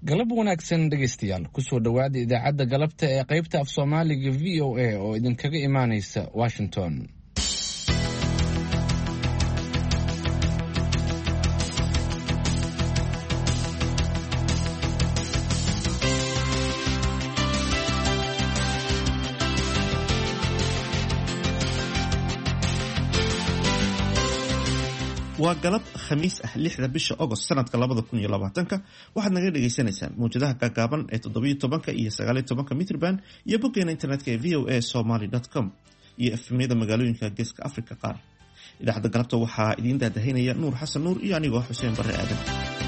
galab wanaagsan dhegaystayaal kusoo dhowaada idaacadda galabta ee qaybta af soomaaliga v o a oo idinkaga imaanaysa Washington. waa galab khamiis ah 6 bisha August sanadka 2020 waxaad naga dhageysanaysaan muujadaha gaagaaban ee 17 iyo 19 mitrban iyo boggeena internetka ee voasomali.com iyo efemyada magaalooyinka geeska Afrika qaar. idaacadda galabta waxaa idin daadahinaya Nuur Xasan Nuur iyo anigoo Xuseen Barre Aadan.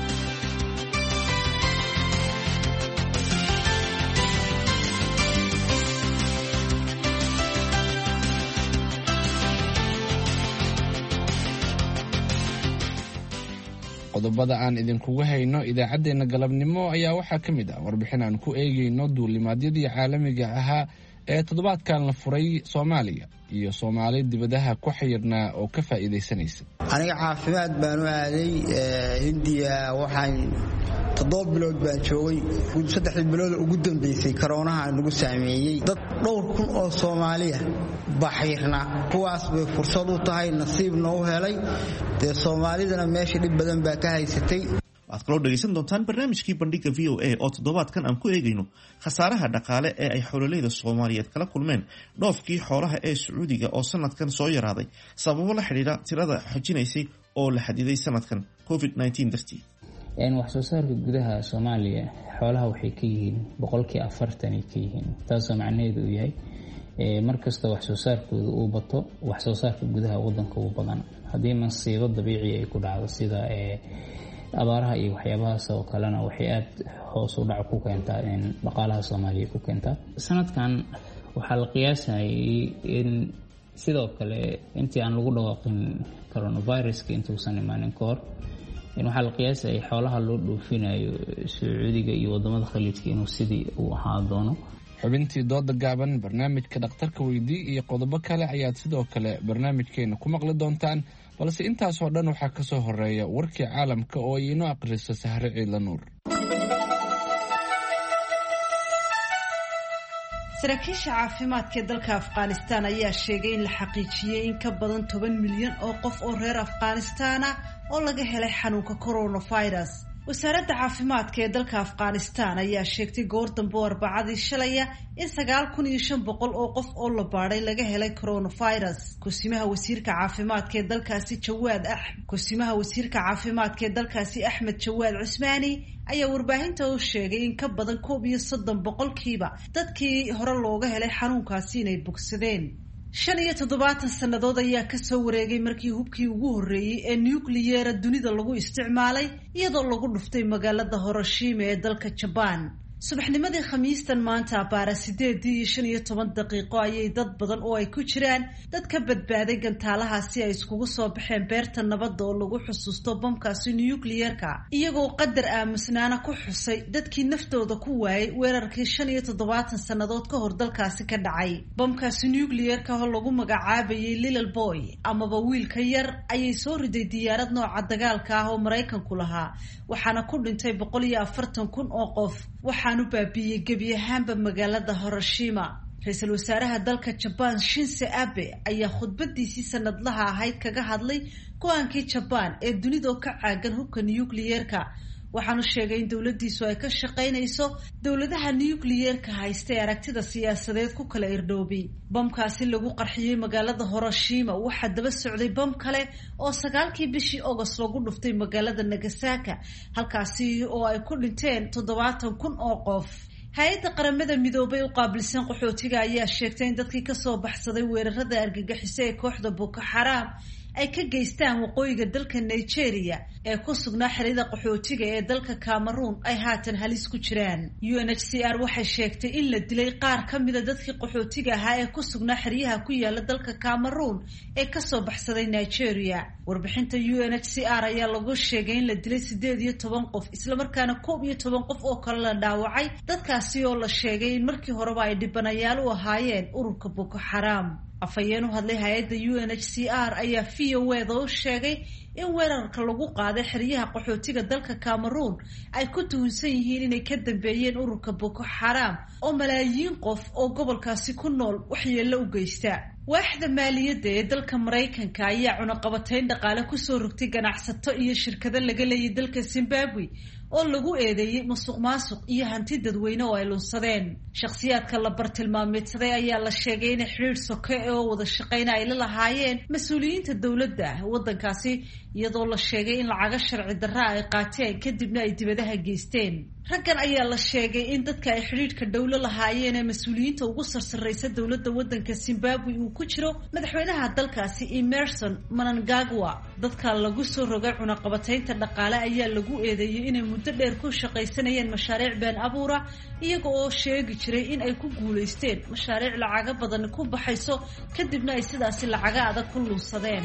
qodobada aan idinkugu hayno idaacadeena galabnimo ayaa waxaa ka mid ah warbixin aan ku eegayno duulimaadyadii caalamiga ahaa ee toddobaadkan la furay Soomaaliya iyo Soomaali dibadaha ku xirnaa oo ka faa'iideysanaysa. aniga caafimaad baan u aaday Hindiya waxaan 7 bilood baan joogay 3 bilood ugu dambeysay corona nagu saameeyay dad dhowr kun oo Soomaaliya baxirna kuwaas bay fursad u tahay nasiib noo helay de Soomaalidana meesha dib badan baa ka haysatay. waxaad kaloo dhegaysan doontaan barnaamijkii bandhiga VOA oo toddobaadkan aan ku eegayno khasaaraha dhaqaale ee ay xoololeyda Soomaaliyeed kala kulmeen dhoofkii xoolaha ee Sacuudiga oo sanadkan soo yaraaday sababo la xiriira tirada xajinaysay oo la xadiday sanadkan COVID-19 dartii. wax soo saarka gudaha Soomaaliya xoolaha waxay ka yihiin 40% ka yihiin taasoo macnaheedu yahay markasta wax soo saarkooda uu bato wax soo saarka gudaha wadanka uu badan hadii masiibo dabiici ay ku dhacdo sida abaaraha iyo waxyaabahaas oo kalena waxay aad hoos u dhac ku keentaa in dhaqaalaha Soomaaliya ku keenta. sanadkan waxaa la qiyaasay in sidoo kale intii aan lagu dhawaaqin coronavirus-ka intuusan imaanin ka hor in waxaa la qiyaasay xoolaha loo dhoofinayo Sacuudiga iyo wadamada khaliijka inuu sidii uu ahaa doono. xubintii dooda gaaban barnaamijka dhakhtarka weydii iyo qodobo kale ayaad sidoo kale barnaamijkeena ku maqli doontaan balse intaas oo dhan waxaa ka soo horeeya warkii caalamka oo ay inoo aqriso Sahre Ciidla Nuur. saraakiisha caafimaadka ee dalka Afghanistan ayaa sheegay in la xaqiijiyay in ka badan 10 milyan oo qof oo reer Afghanistan ah oo laga helay xanuunka coronavirus. wasaaradda caafimaadka ee dalka Afghanistan ayaa sheegtay goor dambe Arbacadii shalay in 9500 oo qof oo la baaray laga helay coronavirus. kusimaha wasiirka caafimaadka ee dalkaasi Axmed Jawaad Cusmaani ayaa warbaahinta u sheegay in ka badan 30% dadkii hore looga helay xanuunkaasi inay bogsadeen. 75 sannadood ayaa ka soo wareegay markii hubkii ugu horeeyay ee nuclear dunida lagu isticmaalay iyadoo lagu dhuftay magaalada Hiroshima ee dalka Japan. subaxnimadii Khamiistan maanta baara 8:15 ayay dad badan oo ay ku jiraan dad ka badbaaday gantaalahaasi ay iskugu soo baxeen beerta nabadda oo lagu xusuusto bamkaasi nuclear-ka iyagoo qadar aamusnaana ku xusay dadkii naftooda ku waayay weerarkii 75 sannadood ka hor dalkaasi ka dhacay. bamkaasi nuclear-ka oo lagu magacaabayay Little Boy amaba wiilka yar ayay soo riday diyaarad nooca dagaalka ah oo Mareykanku lahaa waxaana ku dhintay 140,000 oo qof waxaanu baabiyey gebi ahaanba magaalada Hiroshima. ra'iisul wasaaraha dalka Japan Shinzo Abe ayaa khudbadiisii sanadlaha ahayd kaga hadlay go'aankii Japan ee dunida ka caagan hubka nuclear-ka waxaanu sheegay in dawladdiisu ay ka shaqaynayso dawladaha nuclear-ka haysta ee aragtida siyaasadeed ku kala irdhoobay. bamkaasi lagu qarxiyay magaalada Hiroshima waxaa daba socday bam kale oo 9kii bishii August lagu dhuftay magaalada Nagasaki halkaasi oo ay ku dhinteen 70,000 oo qof. hay-adda qaramada midoobay u qaabilsan qaxootiga ayaa sheegtay in dadkii ka soo baxsaday weerarada argagixisay ee kooxda Boko Haram ay ka geystaan waqooyiga dalka Nigeria ee ku sugnaa xerada qaxootiga ee dalka Cameroon ay haatan halis ku jiraan. UNHCR waxay sheegtay in la dilay qaar ka mid ah dadkii qaxootiga ahaa ee ku sugnaa xeryaha ku yaala dalka Cameroon ee ka soo baxsaday Nigeria. warbixinta UNHCR ayaa lagu sheegay in la dilay 18 qof isla markaana 11 qof oo kale la dhaawacay dadkaasi oo la sheegay in markii horeba ay dhibanayaal u ahaayeen ururka Boko Haram. afhayeen u hadlay hay-adda UNHCR ayaa VOA-da u sheegay in weerarka lagu qaaday xeryaha qaxootiga dalka Cameroon ay ku tuhunsan yihiin inay ka dambeeyeen ururka Boko Haram oo malaayiin qof oo gobolkaasi ku nool waxyeello u geysta. waaxda maaliyadda ee dalka Mareykanka ayaa cunaqabatayn dhaqaale ku soo rogtay ganacsato iyo shirkado laga leeyahay dalka Zimbabwe oo lagu eedeeyay musuqmaasuq iyo hanti dadweyne oo ay lunsadeen. Shakhsiyaadka la bartilmaameedsaday ayaa la sheegay in xiriir soke oo wada shaqeyn ay la lahaayeen mas'uuliyiinta dowladda waddankaasi iyadoo la sheegay in lacaga sharci darro ay qaateen kadibna ay dibadaha geysteen. raggan ayaa la sheegay in dadka ay xiriirka dowlo lahaayeen ee mas'uuliyiinta ugu sarsareysa dowladda waddanka Zimbabwe uu ku jiro madaxweynaha dalkaasi Emmerson Mnangagwa. dadka lagu soo rogay cunaqabataynta dhaqaale ayaa lagu eedeeyay inay muddo dheer ku shaqaysanayeen mashaariic been abuura iyaga oo sheegi jiray in ay ku guuleysteen mashaariic lacaga badan ku baxayso kadibna ay sidaasi lacaga adag ku lunsadeen.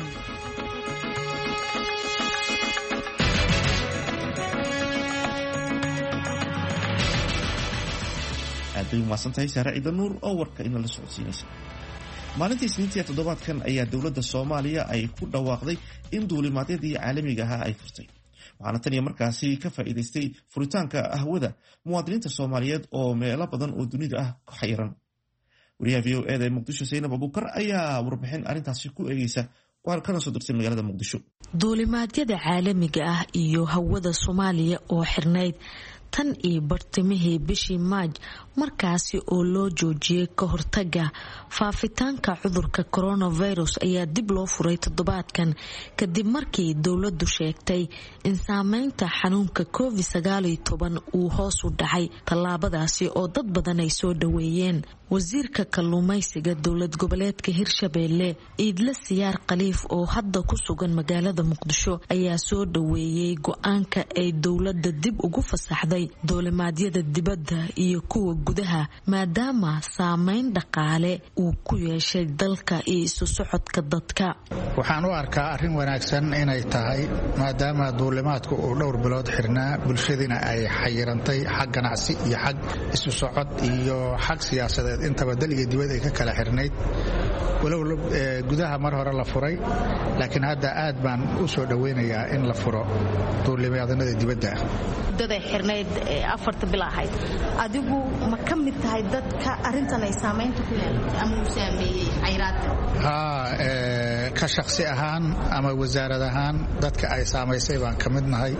aad bay umahadsantahay Saare Ciidan Nuur oo warka inala socodsiinaysa. maalintii Isniintii toddobaadkan ayaa dowladda Soomaaliya ay ku dhawaaqday in duulimaadyadii caalamiga ah ay furtay. waxaana tan iyo markaasi ka faa'iidaystay furitaanka hawada muwaadiniinta Soomaaliyeed oo meelo badan oo dunida ah ku xayiran. wariyaha VOA-da ee Muqdisho Zainab Abuukar ayaa warbixin arrintaasi ku eegaysa kana soo dirtay magaalada Muqdisho. duulimaadyada caalamiga ah iyo hawada Soomaaliya oo xirnayd tan iyo bartimihii bishii Maaj markaasi oo loo joojiyay ka hortaga faafitaanka cudurka coronavirus ayaa dib loo furay toddobaadkan kadib markii dowladdu sheegtay in saameynta xanuunka COVID-19 uu hoos u dhacay. tallaabadaasi oo dad badan ay soo dhaweeyeen. wasiirka kalluumaysiga dowlad goboleedka Hirshabeelle Iidle Siyaar Khaliif oo hadda ku sugan magaalada Muqdisho ayaa soo dhaweeyay go'aanka ay dowladda dib ugu fasaxday duulimaadyada dibadda iyo kuwa gudaha maadaama saameyn dhaqaale uu ku yeeshay dalka iyo isu socodka dadka. waxaan u arkaa arrin wanaagsan inay tahay maadaama duulimaadku uu dhowr bilood xirnaa bulshadina ay xayirantay xag ganacsi iyo xag isu socod iyo xag siyaasadeed intaba daliga dibadda ay ka kala xirnayd walow gudaha mar hore la furay laakiin hadda aad baan u soo dhaweynayaa in la furo duulimaadyada dibadda daday xirnayd 4 bil ahayd adigu ma ka mid tahay dadka arintan ay saameynta ku yeelatay ama uu saameeyay xayiraadka ka shakhsi ahaan ama wasaarad ahaan dadka ay saameysay baan ka mid nahay.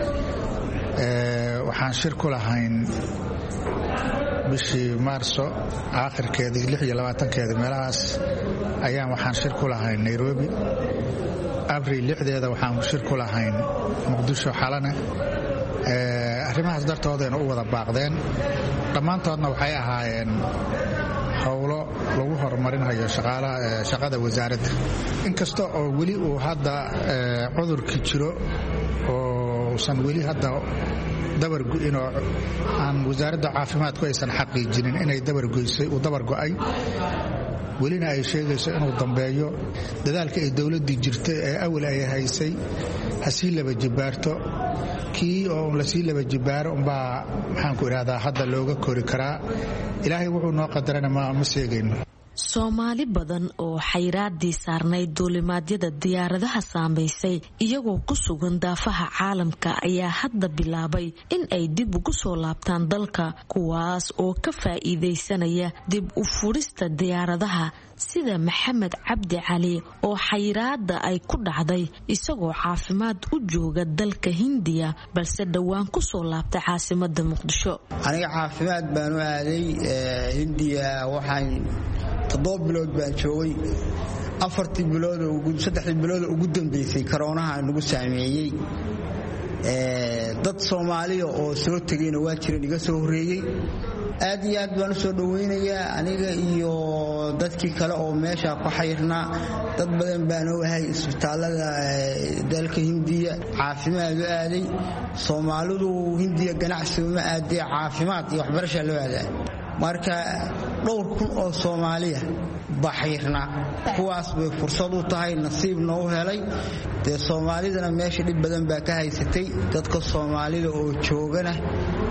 waxaan shir ku lahayn bishii Maarso aakhirkeedii 26 meelahaas ayaan waxaan shir ku lahayn Nairobi. Abriil 6 waxaan shir ku lahayn Muqdisho xalana. arrimahaas dartoodana u wada baaqdeen dhammaantoodna waxay ahaayeen howlo lagu horumarinayo shaqada wasaaradda. inkasta oo weli uu hadda cudurki jiro oo uusan weli hadda dabargo'in oo aan wasaaradda caafimaadku aysan xaqiijinin inay dabargo'ay welina ay sheegayso inuu dambeeyo. dadaalka ay dowladdii jirtay ee awal ay haysay hasii laba jibaarto kii oo la sii laba jibaaro umbaa maxaan ku idhahdaa hadda looga kori karaa. ilaahay wuxuu noo qadarana ma sheegayno. Soomaali badan oo xayiraadii saarnayd duulimaadyada diyaaradaha saameysay iyagoo ku sugan daafaha caalamka ayaa hadda bilaabay in ay dib ugu soo laabtaan dalka kuwaas oo ka faa'iideysanaya dib u furista diyaaradaha sida Maxamed Cabdi Cali oo xayiraada ay ku dhacday isagoo caafimaad u jooga dalka Hindiya balse dhawaan ku soo laabtay caasimadda Muqdisho. aniga caafimaad baan u aaday Hindiya waxaan 7 bilood baan joogay 4 bilood oo 3 bilood ugu dambeysay corona nagu saameeyay dad Soomaaliya oo soo tagayna waa jireen iga soo horeeyay aad iyo aad baan soo dhaweynayaa aniga iyo dadkii kale oo meesha ku xayrnaa dad badan baan u ahay isbitaalada dalka Hindiya caafimaad u aaday Soomaalidu Hindiya ganacsi ma aaday caafimaad iyo waxbarasho loo aaday marka dhowr kun oo Soomaaliya baxirna kuwaas bay fursad u tahay nasiib noo helay de Soomaalidana meesha dib badan baa ka haysatay dadka Soomaalida oo joogana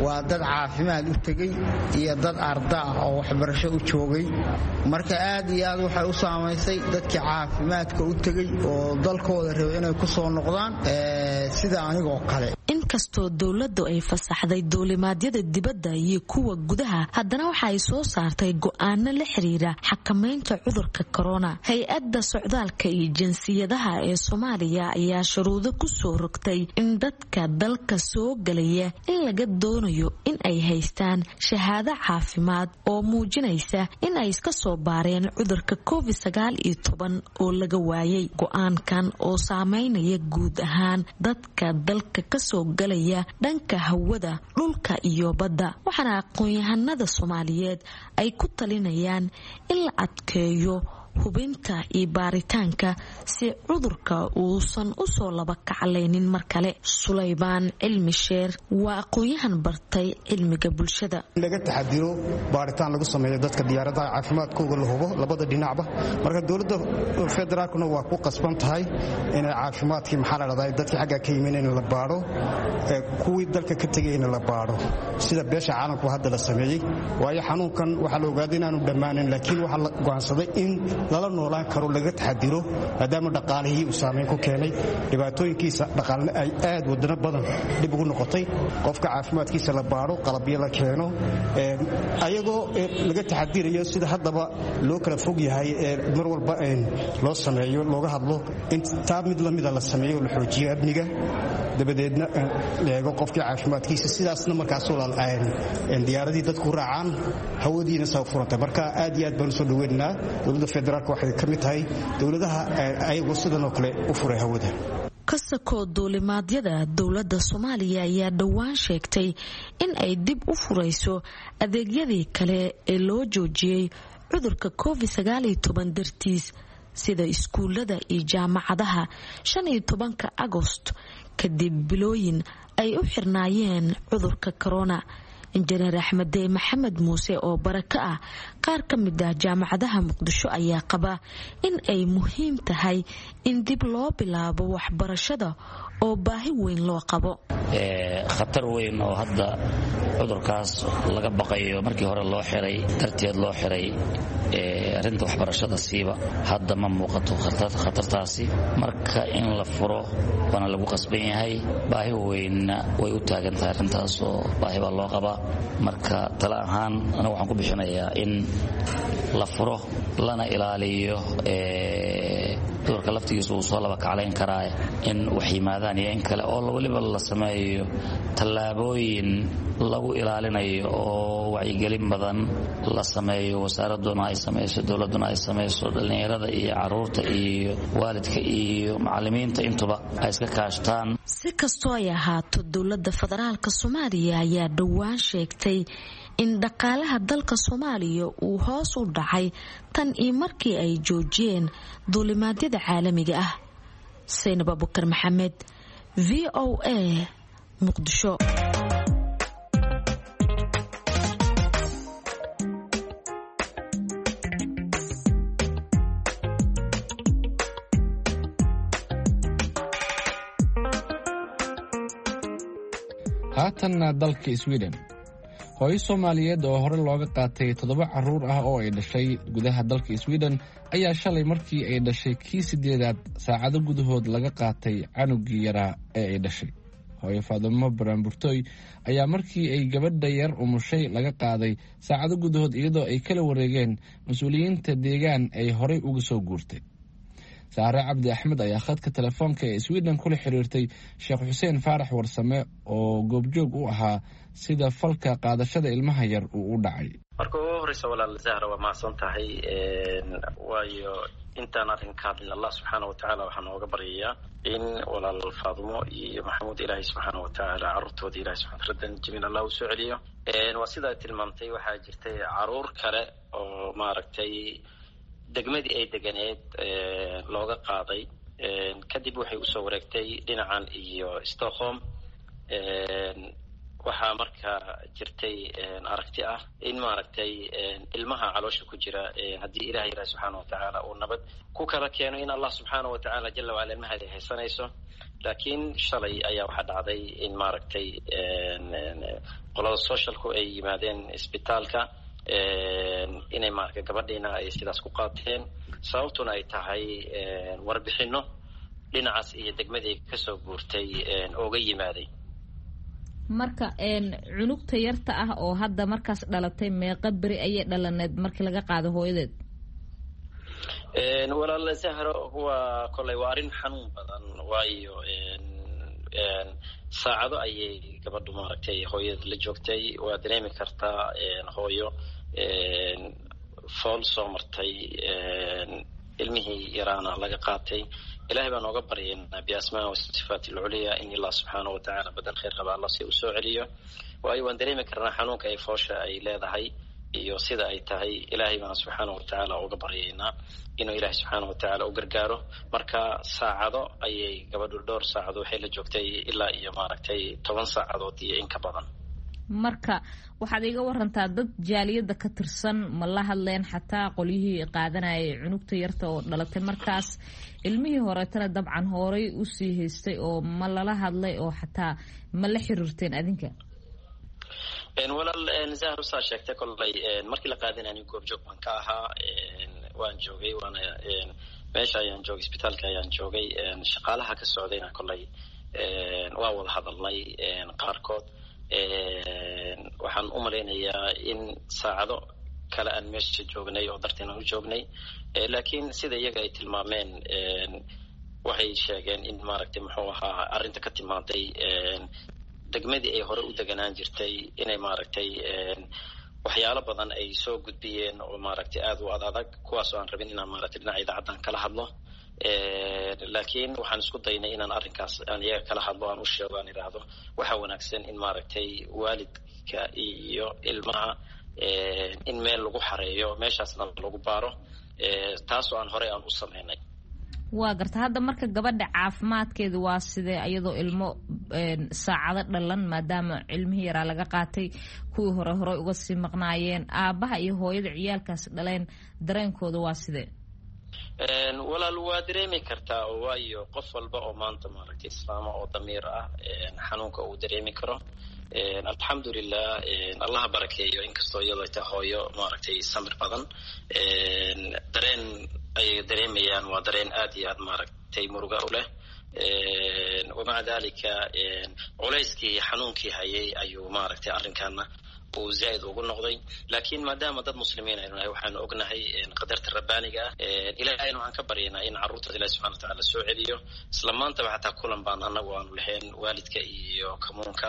waa dad caafimaad u tegey iyo dad arda ah oo waxbarasho u joogay marka aad iyo aad waxay u saamaysay dadkii caafimaadka u tegey oo dalkooda rabay inay ku soo noqdaan sida anigoo kale. inkastoo dowladdu ay fasaxday duulimaadyada dibadda iyo kuwa gudaha haddana waxa ay soo saartay go'aano la xiriira xakamaynta cudurka corona. hay-adda socdaalka iyo jinsiyadaha ee Soomaaliya ayaa shuruudo ku soo rogtay in dadka dalka soo galaya in laga doonayo in ay haystaan shahaado caafimaad oo muujinaysa in ay iska soo baareen cudurka COVID-19 oo laga waayay. go'aankan oo saameynaya guud ahaan dadka dalka ka soo galaya dhanka hawada, dhulka iyo badda, waxaana aqoon-yahanada Soomaaliyeed ay ku talinayaan in la adkeeyo hubinta iyo baaritaanka si cudurka uusan u soo laba kaclaynin mar kale. Sulaymaan Cilmi Sheer waa aqoon-yahan bartay cilmiga bulshada. laga taxadiro baaritaan lagu sameeyo dadka diyaaradaha caafimaadkooda la hubo labada dhinacba. marka dowladda federaalkuna waa ku qasban tahay in caafimaadkii maxaa la dhahdaa dadkii xagga ka yimid in la baaro, kuwii dalka ka tagay in la baaro sida beesha caalamku hadda la sameeyay. waayo xanuunkan waxa la ogaaday inaanu dhammaanin, laakiin waxa la go'aansaday in lala noolaan karo laga taxadiro maadaama dhaqaalihii uu saameyn ku keenay, dhibaatooyinkiisa dhaqaalna ay aad wadano badan dib ugu noqotay. qofka caafimaadkiisa la baaro, qalabyo la keeno, ayagoo laga taxadirayo sida haddaba loo kala fog yahay mar walba loo sameeyo looga hadlo in taa mid lamida la sameeyo la xoojiyo amniga, dabadeedna la eego qofkii caafimaadkiisa, sidaasna markaas diyaaradii dadku raacaan, hawadiina saa furantay. marka aad iyo aad baan usoo dhaweynaynaa. dowladda federaalka waxay ka mid tahay dowladaha ayagoo sidan oo kale u furay hawada. kasakoo duulimaadyada dowladda Soomaaliya ayaa dhowaan sheegtay in ay dib u furayso adeegyadii kale ee loo joojiyey cudurka COVID-19 dartiis sida iskuulada iyo jaamacadaha 15 Agost kadib bilooyin ay u xirnaayeen cudurka corona. injineer Axmed Maxamed Muuse oo baraka ah qaar ka mid ah jaamacadaha Muqdisho ayaa qaba in ay muhiim tahay in dib loo bilaabo waxbarashada oo baahi weyn loo qabo. khatar weyn oo hadda cudurkaas laga baqayo markii hore loo xiray darteed loo xiray arinta waxbarashada siiba hadda ma muuqato khatartaasi. marka in la furo waana lagu qasban yahay, baahi weynna way u taagan tahay arintaas oo baahi baa loo qabaa. marka tala ahaan aniga waxaan ku bixinayaa in la furo lana ilaaliyo cudurka laftigiisa uu soo laba kaclayn karaa in wax yimaadaan iyo in kale oo waliba la sameeyo tallaabooyin lagu ilaalinayo oo wacyigelin badan la sameeyo, wasaaraduna ay samayso, dowladuna ay samayso, dhalinyarada iyo caruurta iyo waalidka iyo macallimiinta intuba ay iska kaashtaan. si kastoo ay ahaato dowladda federaalka Soomaaliya ayaa dhowaan sheegtay in dhaqaalaha dalka Soomaaliya uu hoos u dhacay tan iyo markii ay joojiyeen duulimaadyada caalamiga ah. Saynab Abubakar Maxamed, VOA, Muqdisho. haatanna dalka Sweden. hooyo Soomaaliyeed oo hore looga qaatay 7 caruur ah oo ay dhashay gudaha dalka Sweden ayaa shalay markii ay dhashay kii 8aad saacado gudahood laga qaatay canugii yaraa ee ay dhashay. hooyo Faadimo Baranburtoy ayaa markii ay gabadha yar umushay laga qaaday saacado gudahood iyadoo ay kala wareegeen mas'uuliyiinta deegaan ay horey uga soo guurtay. Saare Cabdi Axmed ayaa khadka telefoonka ee Sweden kula xiriirtay Sheekh Xuseen Faarax Warsame oo goobjoog u ahaa sida falka qaadashada ilmaha yar uu u dhacay. marka ugu horeysa walaal Zahra waa maasan tahay waayo intaan arrinka hadlin Allah subhanahu wa ta'ala waxaan uga baryayaa in walaal Faadimo iyo Maxamuud Ilaahay subhanahu wa ta'ala carruurtooda Ilaahay subhanahu radan jamiil Allah u soo celiyo. waa sida tilmaantay waxaa jirtay caruur kale oo maaragtay degmadii ay deganeed looga qaaday kadib waxay u soo wareegtay dhinacan iyo Stockholm. waxaa marka jirtay aragti ah in maaragtay ilmaha caloosha ku jira haddii Ilaahay subhanahu wa ta'ala uu nabad ku kala keeno in Allah subhanahu wa ta'ala jalla wa ala ilmaha haysanayso laakiin shalay ayaa waxaa dhacday in maaragtay qolada socialku ay yimaadeen isbitaalka inay maaragtay gabadhiina ay sidaas ku qaateen sababtuna ay tahay warbixino dhinacaas iyo degmadii kasoo guurtay ooga yimaaday. marka cunugta yarta ah oo hadda markaas dhalatay meeqa beri ayay dhalaneed markii laga qaado hooyadeed? walaal Zahra waa kolay waa arrin xanuun badan waayo saacado ayay gabadhu maaragtay hooyada la joogtay waa dareemi kartaa hooyo fool soo martay ilmihii yaraana laga qaatay. ilaahay baan ooga baryaynaa biasmaa wa sifaati alculiya in allah subxaanahu watacaala badal khayr qaba allah si u soo celiyo waayo waan dareemi karnaa xanuunka ay foosha ay leedahay iyo sida ay tahay. ilaahay baan subxaanahu watacaala ooga baryaynaa inuu ilaahay subxaanahu watacaala u gargaaro. marka saacado ayay gabadhu dhowr saacado waxay la joogtay ilaa iyo maaragtay 10 saacadood iyo in ka badan. marka waxaad iga warantaa dad jaaliyada ka tirsan ma la hadleen xataa qolyihii qaadanayay cunugta yarta oo dhalatay markaas ilmihii horeetana dabcan horay usii haystay oo ma lala hadlay oo xataa ma la xiriirteen adinka? walaal Zahra saa sheegtay kollay markii la qaadanayay goobjoog baan ka ahaa waan joogay waana meesha ayaan joogay isbitaalka ayaan joogay shaqaalaha ka socdayna kollay waa wada hadalnay qaarkood. waxaan u malaynayaa in saacado kale aan meesha joognay oo darteena u joognay laakiin sida iyaga ay tilmaameen waxay sheegeen in maaragtay muxuu ahaa arrinta ka timaaday degmadii ay hore u deganaan jirtay inay maaragtay waxyaalo badan ay soo gudbiyeen oo maaragtay aad u adag kuwaas oo aan rabin inaan maaragtay dhinaca idaacaddan kala hadlo laakiin waxaan isku daynay inaan arrinkaas aan iyaga kala hadlo aan u sheego aan idhaahdo waxaa wanaagsan in maaragtay waalidka iyo ilmaha in meel lagu xareeyo meeshaasna lagu baaro taasoo aan horey aan u samaynay. waa garta hadda marka gabadha caafimaadkeeda waa sidee iyadoo ilmo saacado dhalan maadaama ilmihii yaraa laga qaatay kuwii hore uga sii maqnaayeen aabaha iyo hooyada ciyaalkaas dhaleen dareenkooda waa sidee? walaal waa dareemi kartaa waayo qof walba oo maanta maaragtay islaama oo damiir ah xanuunka uu dareemi karo. alxamdulilah allaha barakeeyo inkastoo iyadoo ta hooyo maaragtay samir badan dareen ay dareemayaan waa dareen aad iyo aad maaragtay muruga u leh. wamaca dalika culayskii xanuunkii hayay ayuu maaragtay arrinkaana uu zaa'id ugu noqday laakiin maadaama dad muslimiin aynu nahay waxaanu ognahay qadarta rabbaaniga ah ilaahayna waxaan ka baryaynaa in carruurtaas ilaahi subxana watacaala soo celiyo. isla maantaba xataa kulan baan annagu aanu lahayn waalidka iyo kamuunka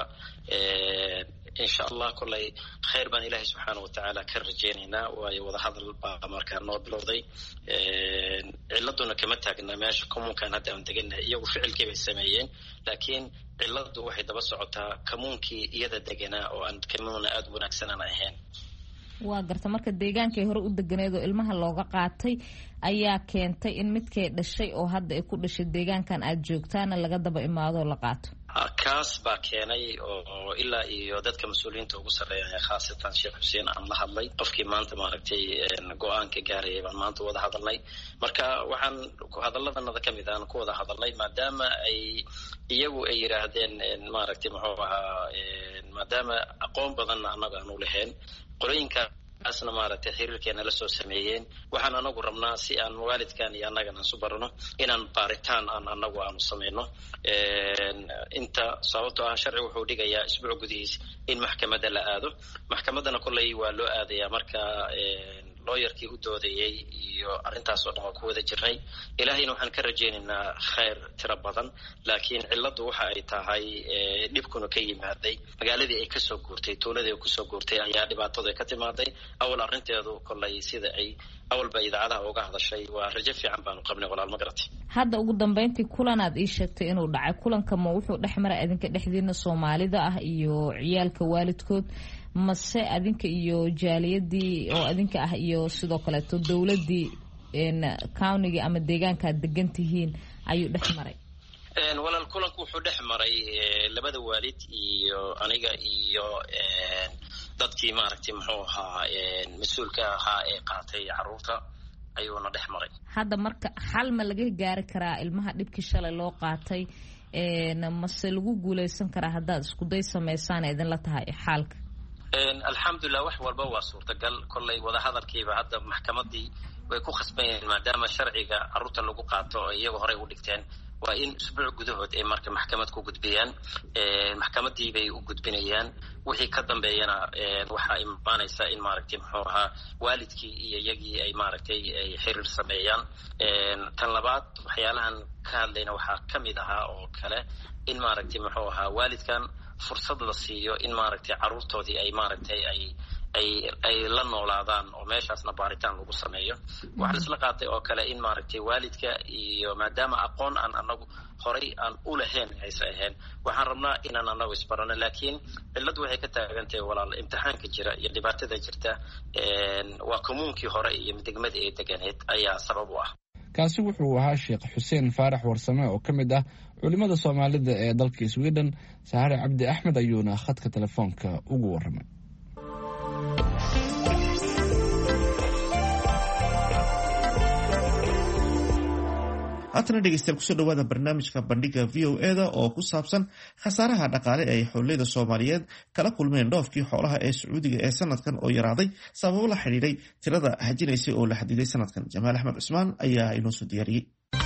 insha allah kollay khayr baan ilaahay subxaana watacaala ka rajaynaynaa waayo wadahadal baa markaa noo bilowday. ciladuna kama taagna meesha kamuunkan hadda aan degannahay iyagu ficilkii bay sameeyeen laakiin ciladu waxay daba socotaa kamuunkii iyada deganaa oo aan kamuuna aada wanaagsanaan ahayn. waa garta marka deegaankay hore u deganeed oo ilmaha looga qaatay ayaa keentay in midkay dhashay oo hadda ay ku dhashay deegaankan aada joogtaana laga daba imaado oo la qaato? kaas baa keenay oo ilaa iyo dadka mas-uuliyiinta ugu sarreeya khaasatan sheekh xuseen aan la hadlay qofkii maanta maaragtay go-aanka gaarayay baan maanta wada hadalnay. marka waxaan hadalladanada ka mid aan ku wada hadalnay maadaama ay iyagu ay yidhaahdeen maaragtay muxuu ahaa maadaama aqoon badanna annaga aanu lahayn qolooyinkaasna maaragtay xiriirkeena la soo sameeyeen waxaan anagu rabnaa si aan waalidkan iyo annagana isu barano inaan baaritaan aan annagu aanu samayno. inta sababtoo ah sharci wuxuu dhigayaa isbuuc gudihiis in maxkamadda la aado. maxkamaddana kolley waa loo aadayaa marka looyarkii u doodayay iyo arrintaas oo dhan waa ku wada jirnay. ilaahayna waxaan ka rajaynaynaa khayr tiro badan laakiin ciladu waxa ay tahay dhibkuna ka yimaaday magaaladii ay kasoo guurtay tuuladii ay kusoo guurtay ayaa dhibaatadu ay ka timaaday. awal arrinteedu kolley sida ay awalba idaacadaha uga hadashay waa rajo fiican baanu qabnay walaal ma garatay. hadda ugu dambeyntii kulanaad ii sheegtay inuu dhacay kulanka ma wuxuu dhex maray adinka dhexdiina soomaalida ah iyo ciyaalka waalidkood mase adinka iyo jaaliyadii oo adinka ah iyo sidoo kaleeto dowladii countiga ama deegaanka aad degan tihiin ayuu dhex maray? walaal kulanku wuxuu dhex maray labada waalid iyo aniga iyo dadkii maaragtay muxuu ahaa mas-uulka ahaa ee qaatay carruurta ayuuna dhex maray. hadda marka xal ma laga gaari karaa ilmaha dhibkii shalay loo qaatay mase lagu guuleysan karaa haddaad iskuday samaysaan idinla tahay xaalka? alxamdulilah wax walba waa suurtagal. kolley wadahadalkiiba hadda maxkamadii way ku khasban yihiin maadaama sharciga carruurta lagu qaato oo iyaga horey u dhigteen, waa in usbuuc gudahood ay marka maxkamad ku gudbiyaan. maxkamadii bay u gudbinayaan. wixii ka dambeeyana waxaa imaanaysa in maaragtay muxuu ahaa waalidkii iyo iyagii ay maaragtay ay xiriir sameeyaan. tan labaad waxyaalahan ka hadlayna waxaa ka mid ahaa oo kale in maaragtay muxuu ahaa waalidkan fursad la siiyo in maaragtay carruurtoodii ay maaragtay ay la noolaadaan oo meeshaasna baaritaan lagu sameeyo. waxaa laisla qaatay oo kale in maaragtay waalidka iyo maadaama aqoon aan anagu horay aan u lahayn hayse ahayn, waxaan rabnaa inaan anagu isbarano. laakiin cilladdu waxay ka taagantahay walaal imtixaanka jira iyo dhibaatada jirta waa kommuunkii hore iyo degmadii ay deganeed ayaa sabab u ah. kaasi wuxuu ahaa Sheekh Xuseen Faarax Warsame oo ka mid ah culimada Soomaalida ee dalka Sweden. Sahare Cabdi Axmed ayuuna khadka telefoonka ugu waramay. haatana dhegeystayaal kusoo dhawaada barnaamijka bandhiga VOA-da oo ku saabsan khasaaraha dhaqaale ay xooleyda Soomaaliyeed kala kulmeen dhoofkii xoolaha ee Sacuudiga ee sanadkan oo yaraaday sababo la xiriiray tirada hajinaysay oo la xadiday sanadkan. Jamaal Axmed Cusmaan ayaa inoo soo diyaariyey.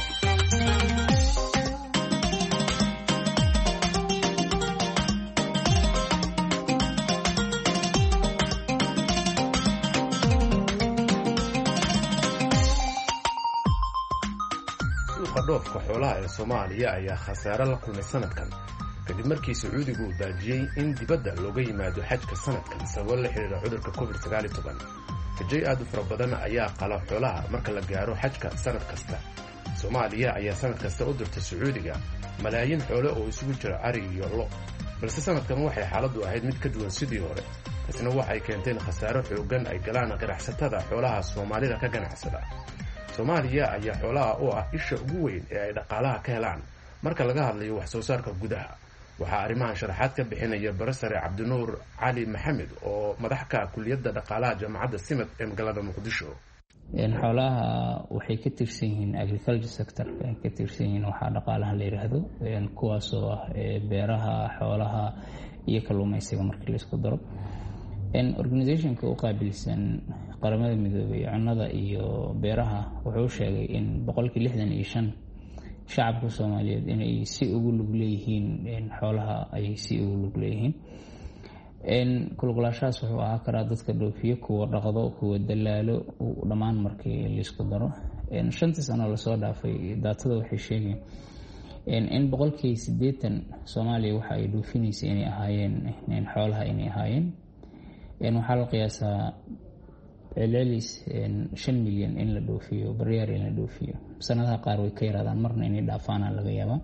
dhoofka xoolaha ee Soomaaliya ayaa khasaare la kulmay sanadkan kadib markii Sacuudigu uu daajiyay in dibadda looga yimaado xajka sanadkan sababo la xiriira cudurka COVID-19. xajay aad u fara badan ayaa qala xoolaha marka la gaaro xajka sanad kasta. Soomaaliya ayaa sanad kasta u dirta Sacuudiga malaayiin xoolo oo isugu jira ari iyo lo, balse sanadkan waxay xaaladdu ahayd mid ka duwan sidii hore. taasina waxay keentay in khasaaro xooggan ay galaan ganacsatada xoolaha Soomaalida ka ganacsada. Soomaaliya ayaa xoolaha oo ah isha ugu weyn ee ay dhaqaalaha ka helaan marka laga hadlayo wax soo saarka gudaha. waxaa arrimahan sharaxaad ka bixinaya Barasare Cabdinuur Cali Maxamed oo madax ka kuliyadda dhaqaalaha jaamacadda Simad ee magaalada Muqdisho. xoolaha waxay ka tirsan yihiin agriculture sector, ka tirsan yihiin waxa dhaqaalaha la yiraahdo, kuwaas oo ah beeraha, xoolaha iyo kalluumaysiga marka la isku daro. organizationka u qaabilsan qaramada midoobay cunnada iyo beeraha wuxuu sheegay in 65% shacabka Soomaaliyeed inay si ugu lug leeyihiin xoolaha, ay si ugu lug leeyihiin. kulgulaashaas wuxuu ahaa karaa dadka dhoofiyo, kuwa dhaqdo, kuwa dalaalo, dhammaan markii la isku daro. 5 sano la soo dhaafay daatada waxay sheegeen in 80% Soomaaliya waxa ay dhoofinaysa inay ahaayeen xoolaha inay ahaayeen. waxaa la qiyaasaa celcelis 5 milyan in la dhoofiyo, baryaar in la dhoofiyo. sanadaha qaar way ka yaraadaan, marna inay dhaafaana laga yaabaa.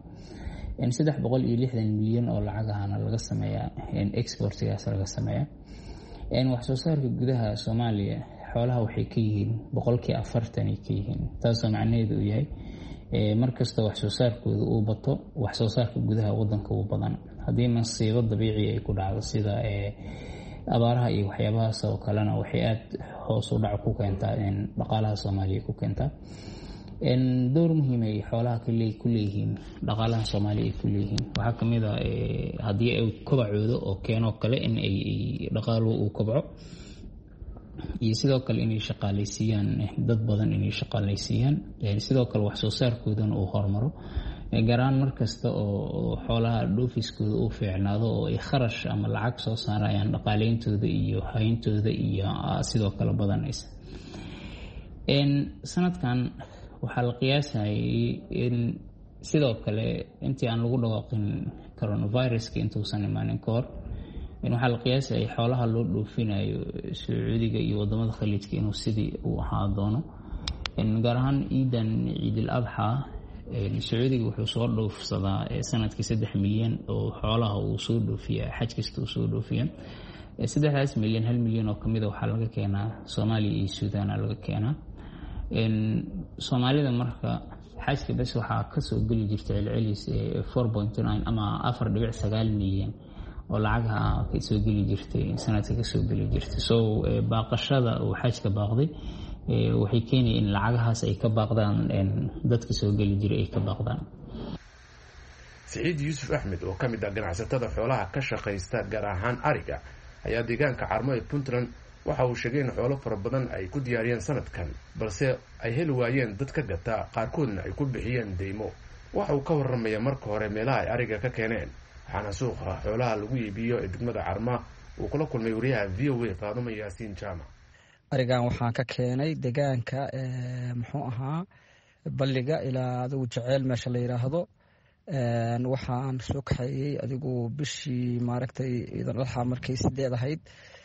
360 milyan oo lacag ahana laga sameeyaa exportigaas laga sameeyaa. wax soo saarka gudaha Soomaaliya xoolaha waxay ka yihiin 40% ay ka yihiin, taasoo macnaheedu uu yahay markasta wax soo saarkooda uu bato, wax soo saarka gudaha wadanka uu badan. haddii masiibo dabiici ay ku dhacdo sida abaaraha iyo waxyaabahaas oo kalena waxay aad hoos u dhac ku keentaa dhaqaalaha Soomaaliya ku keentaa. door muhiim ay xoolaha ku leeyihiin dhaqaalaha Soomaaliya ku leeyihiin waxaa kamid ah haddii ay kobacoodo oo keeno kale in ay dhaqaaluhu uu kobco, iyo sidoo kale inay shaqaaleysiiyaan dad badan, inay shaqaaleysiiyaan sidoo kale wax soo saarkoodana uu horumaro. garaan markasta oo xoolaha dhoofiskooda uu fiicnaado oo ay kharash ama lacag soo saarayaan, dhaqaaleyntooda iyo hayntooda iyo sidoo kale badanaysa. sanadkan waxaa la qiyaasayay in sidoo kale intii aan lagu dhawaaqin coronaviruska intuusan imaanin ka hor, waxaa la qiyaasayay xoolaha loo dhoofinayo Sacuudiga iyo wadamada khaliijka inuu sidii uu ahaa doono. gaar ahaan ciidul adxa Sacuudiga wuxuu soo dhoofsadaa sanadkii 3 milyan oo xoolaha uu soo dhoofiyaa, xaj kasta uu soo dhoofiyaa. 3 milyan 1 milyan oo kamid ah waxaa laga keenaa Soomaaliya iyo Suudaan laga keenaa. Soomaalida marka xajka bas waxaa ka soo gali jirtay celcelis 4.9 ama 4.9 milyan oo lacagaha ka soo gali jirtay sanadka ka soo gali jirtay. baaqashada uu xajka baaqday waxay keenaya in lacagahaas ay ka baaqdaan dadka soo geli jiray ay ka baaqdaan. Siciid Yuusuf Axmed oo ka mid ah ganacsatada xoolaha ka shaqaysta gaar ahaan ariga ayaa deegaanka Carmo ee Puntland waxa uu sheegay in xoolo fara badan ay ku diyaariyeen sanadkan balse ay heli waayeen dad ka gata qaarkoodna ay ku bixiyeen deymo. waxa uu ka warramaya marka hore meelaha ay ariga ka keeneen waxaana suuqa xoolaha lagu iibiyo ee degmada Carmo uu kula kulmay wariyaha VOA Faadumo Yaasiin Jaamac. arigan waxaan ka keenay deegaanka muxuu ahaa balliga ilaa adigu jecel meesha la yiraahdo waxaan soo kaxeeyay adigu bishii maaragtay idan alxa markay 8 ahayd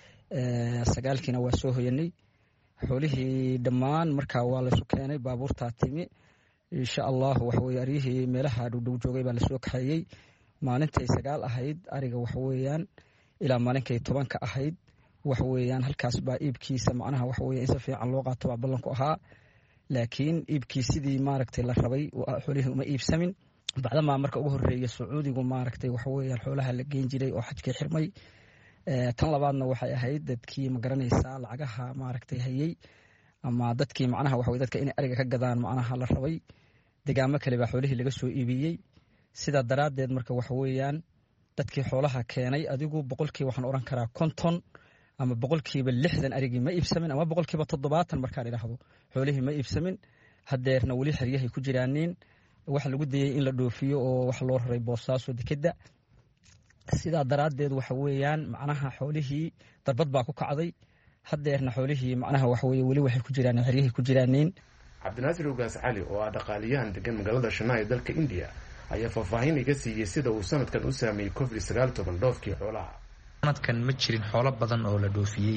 9kiina waa soo hoyanay xoolihii dhammaan markaa waa la soo keenay baabuurta timi insha Allah waxa weey ariyihii meelaha dhow joogay baa la soo kaxeeyay maalintay 9 ahayd ariga waxa weeyaan ilaa maalinkay 10 ka ahayd waxa weeyaan halkaas baa iibkiisa macnaha waxa weeyaan si fiican loo qaato ballan ku ahaa laakiin iibkiisidii maaragtay la rabay xoolihii uma iibsamin bacdama marka ugu horeeyay Sacuudigu maaragtay waxa weeyaan xoolaha la geen jiray oo xajkii xirmay tan labaadna waxay ahayd dadkii ma garanaysaa lacagaha maaragtay hayay ama dadkii macnaha waxa weey dadka in ariga ka gadaan macnaha la rabay deegaamo kale baa xoolihii laga soo iibiyay sida daraadeed marka waxa weeyaan dadkii xoolaha keenay adigu boqolkii waxaan oran karaa 50 ama boqolkiiba 60 arigii ma iibsamin ama boqolkiiba 70 marka dhiraahdo xoolihii ma iibsamin hadeerna wali xiriyahay ku jiraaneen waxa lagu dayay in la dhoofiyo oo wax loo raray Boosaaso dekeda sida daraadeed waxa weeyaan macnaha xoolihii darbad baa ku kacday hadeerna xoolihii macnaha waxa weey wali waxay ku jiraan xiriyahay ku jiraaneen. Cabdinaasir Ugaas Cali oo ah dhaqaaliyahan degan magaalada Shanghai dalka India ayaa faahfaahin iga siiyay sida uu sanadkan u saameeyay COVID-19 dhoofkii xoolaha. sanadkan ma jirin xoolo badan oo la dhoofiyay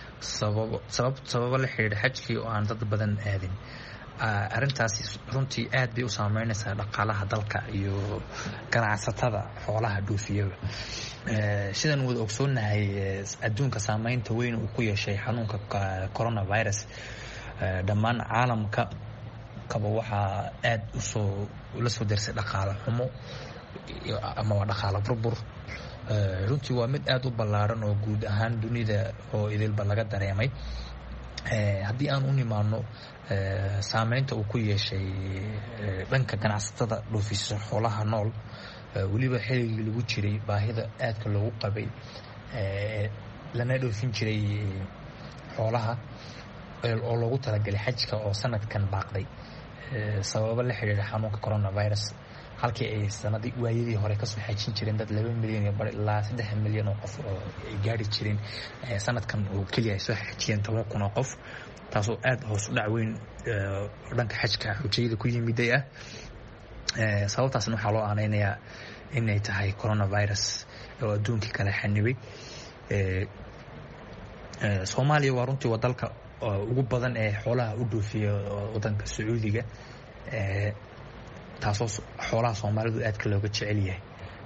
sabab la xiriira xajkii oo aan dad badan aadin arintaasi runtii aad bay u saameynaysaa dhaqaalaha dalka iyo ganacsatada xoolaha dhoofiya sidan wada ogsoonahay adduunka saameynta weyn uu ku yeeshay xanuunka coronavirus dhammaan caalamka kaba waxaa aad la soo darsay dhaqaale xumo ama dhaqaale burbur runtii waa mid aad u ballaaran oo guud ahaan dunida oo idilba laga dareemay haddii aan u nimaano saameynta uu ku yeeshay dhanka ganacsatada dhoofisa xoolaha nool weliba xilligii lagu jiray baahida aadka loogu qabay lana dhoofin jiray xoolaha oo loogu talagalay xajka oo sanadkan baaqday sababo la xiriira xanuunka coronavirus halkii ay sanadii waayadii hore ka soo xajin jireen dad 2 milyan ilaa 3 milyan oo qof oo ay gaari jireen sanadkan oo kaliya soo xajiyeen 10 kun oo qof taasoo aad hoos u dhac weyn dhanka xajka xujayada ku yimiday sababtaasna waxaa loo aaneynayaa inay tahay coronavirus oo adduunka kala xanibay Soomaaliya waa runtii wadalka ugu badan ee xoolaha u dhoofiya wadanka Sacuudiga taasoo xoolaha Soomaalidu aadka looga jecel yahay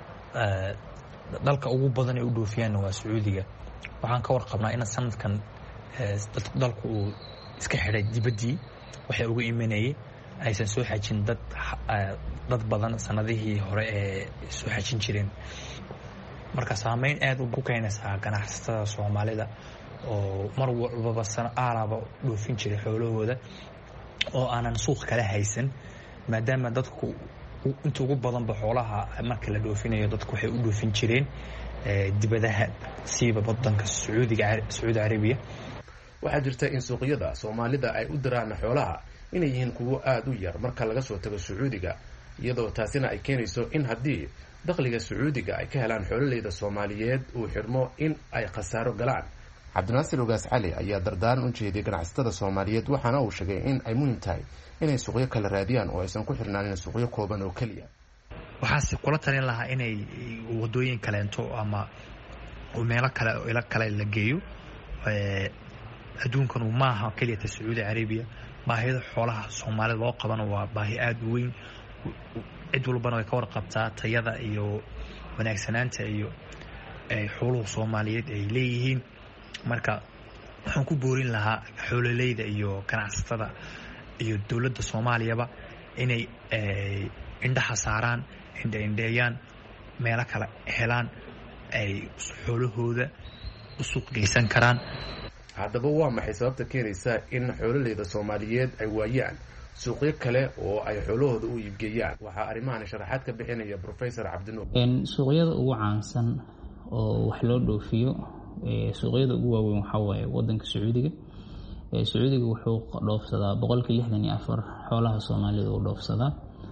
dalka ugu badan ee u dhoofiyaan waa Sacuudiga waxaan ka warqabnaa in sanadkan dalku uu iska xiray dibadii waxay ugu imanayeen aysan soo xajin dad badan sanadihii hore ee soo xajin jireen marka saameyn aad u ku keenaysa ganacsatada Soomaalida oo mar walba sanadaba dhoofin jiray xoolahooda oo aanan suuq kala haysan maadaama dadku inta ugu badan ba xoolaha marka la dhoofinayo dadku waxay u dhoofin jireen dibadaha siiba wadanka Saudi Arabia waxaa jirta in suuqyada Soomaalida ay u diraan xoolaha inay yihiin kuwo aad u yar marka laga soo tago Sacuudiga iyadoo taasina ay keenayso in haddii dakhliga Sacuudiga ay ka helaan xoololeyda Soomaaliyeed uu xirmo in ay khasaaro galaan. Cabdinaasir Ugaas Cali ayaa dardaaran u jeediyay ganacsatada Soomaaliyeed waxaana uu sheegay in ay muhiim tahay inay suuqyo kala raadiyaan oo aysan ku xirnaanin suuqyo kooban oo kaliya. waxaase kula talin lahaa inay wadooyin kaleento ama meelo kale oo ila kale la geeyo adduunkan uu maaha kaliya Saudi Arabia baahida xoolaha Soomaalida loo qabana waa baahi aad u weyn cid walbana way ka warqabtaa tayada iyo wanaagsanaanta iyo xooluhu Soomaaliyeed ay leeyihiin marka waxaan ku boorin lahaa xoololeyda iyo ganacsatada iyo dawladda Soomaaliyaba inay indhaha saaraan indheeyaan meelo kale helaan ay xoolahooda u suuq geysan karaan. haddaba waa maxay sababta keenaysa in xoololeyda soomaaliyeed ay waayaan suuqyo kale oo ay xoolahooda u iibgeeyaan? waxaa arrimahan sharaxaad ka bixinaya professor cabdinuur. suuqyada ugu caansan oo wax loo dhoofiyo, suuqyada ugu waaweyn waxaa waaye wadanka sacuudiga. sacuudiga wuxuu dhoofsadaa 64% xoolaha soomaalida uu dhoofsadaa.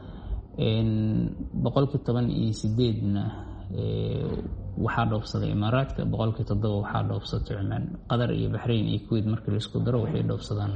18% waxaa dhoofsaday imaaraadka, 7% waxaa dhoofsatay cumaan. qatar iyo baxrayn iyo kuwait markii la isku daro waxay dhoofsadaan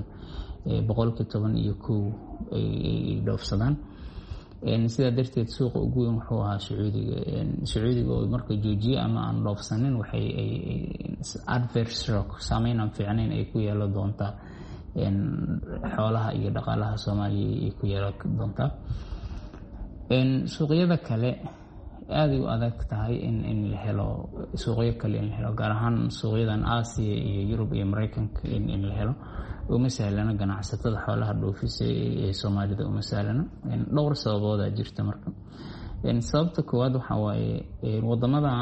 11% ay dhoofsadaan. sidaa darteed suuqa ugu weyn wuxuu ahaa sacuudiga oo marka joojiye ama aan dhoofsanin waxay adverse shock, saameyn aan fiicnayn ay ku yeelan doontaa xoolaha iyo dhaqaalaha soomaaliya ay ku yeelan doontaa. suuqyada kale aad ay u adag tahay in la helo suuqyo kale in la helo, gaar ahaan suuqyadan Aasiya iyo Yurub iyo Mareykanka in la helo uma sahlana ganacsatada xoolaha dhoofisa ee Soomaalida uma sahlana. dhowr sababood jirta marka. sababta koowaad waxa waaye wadamada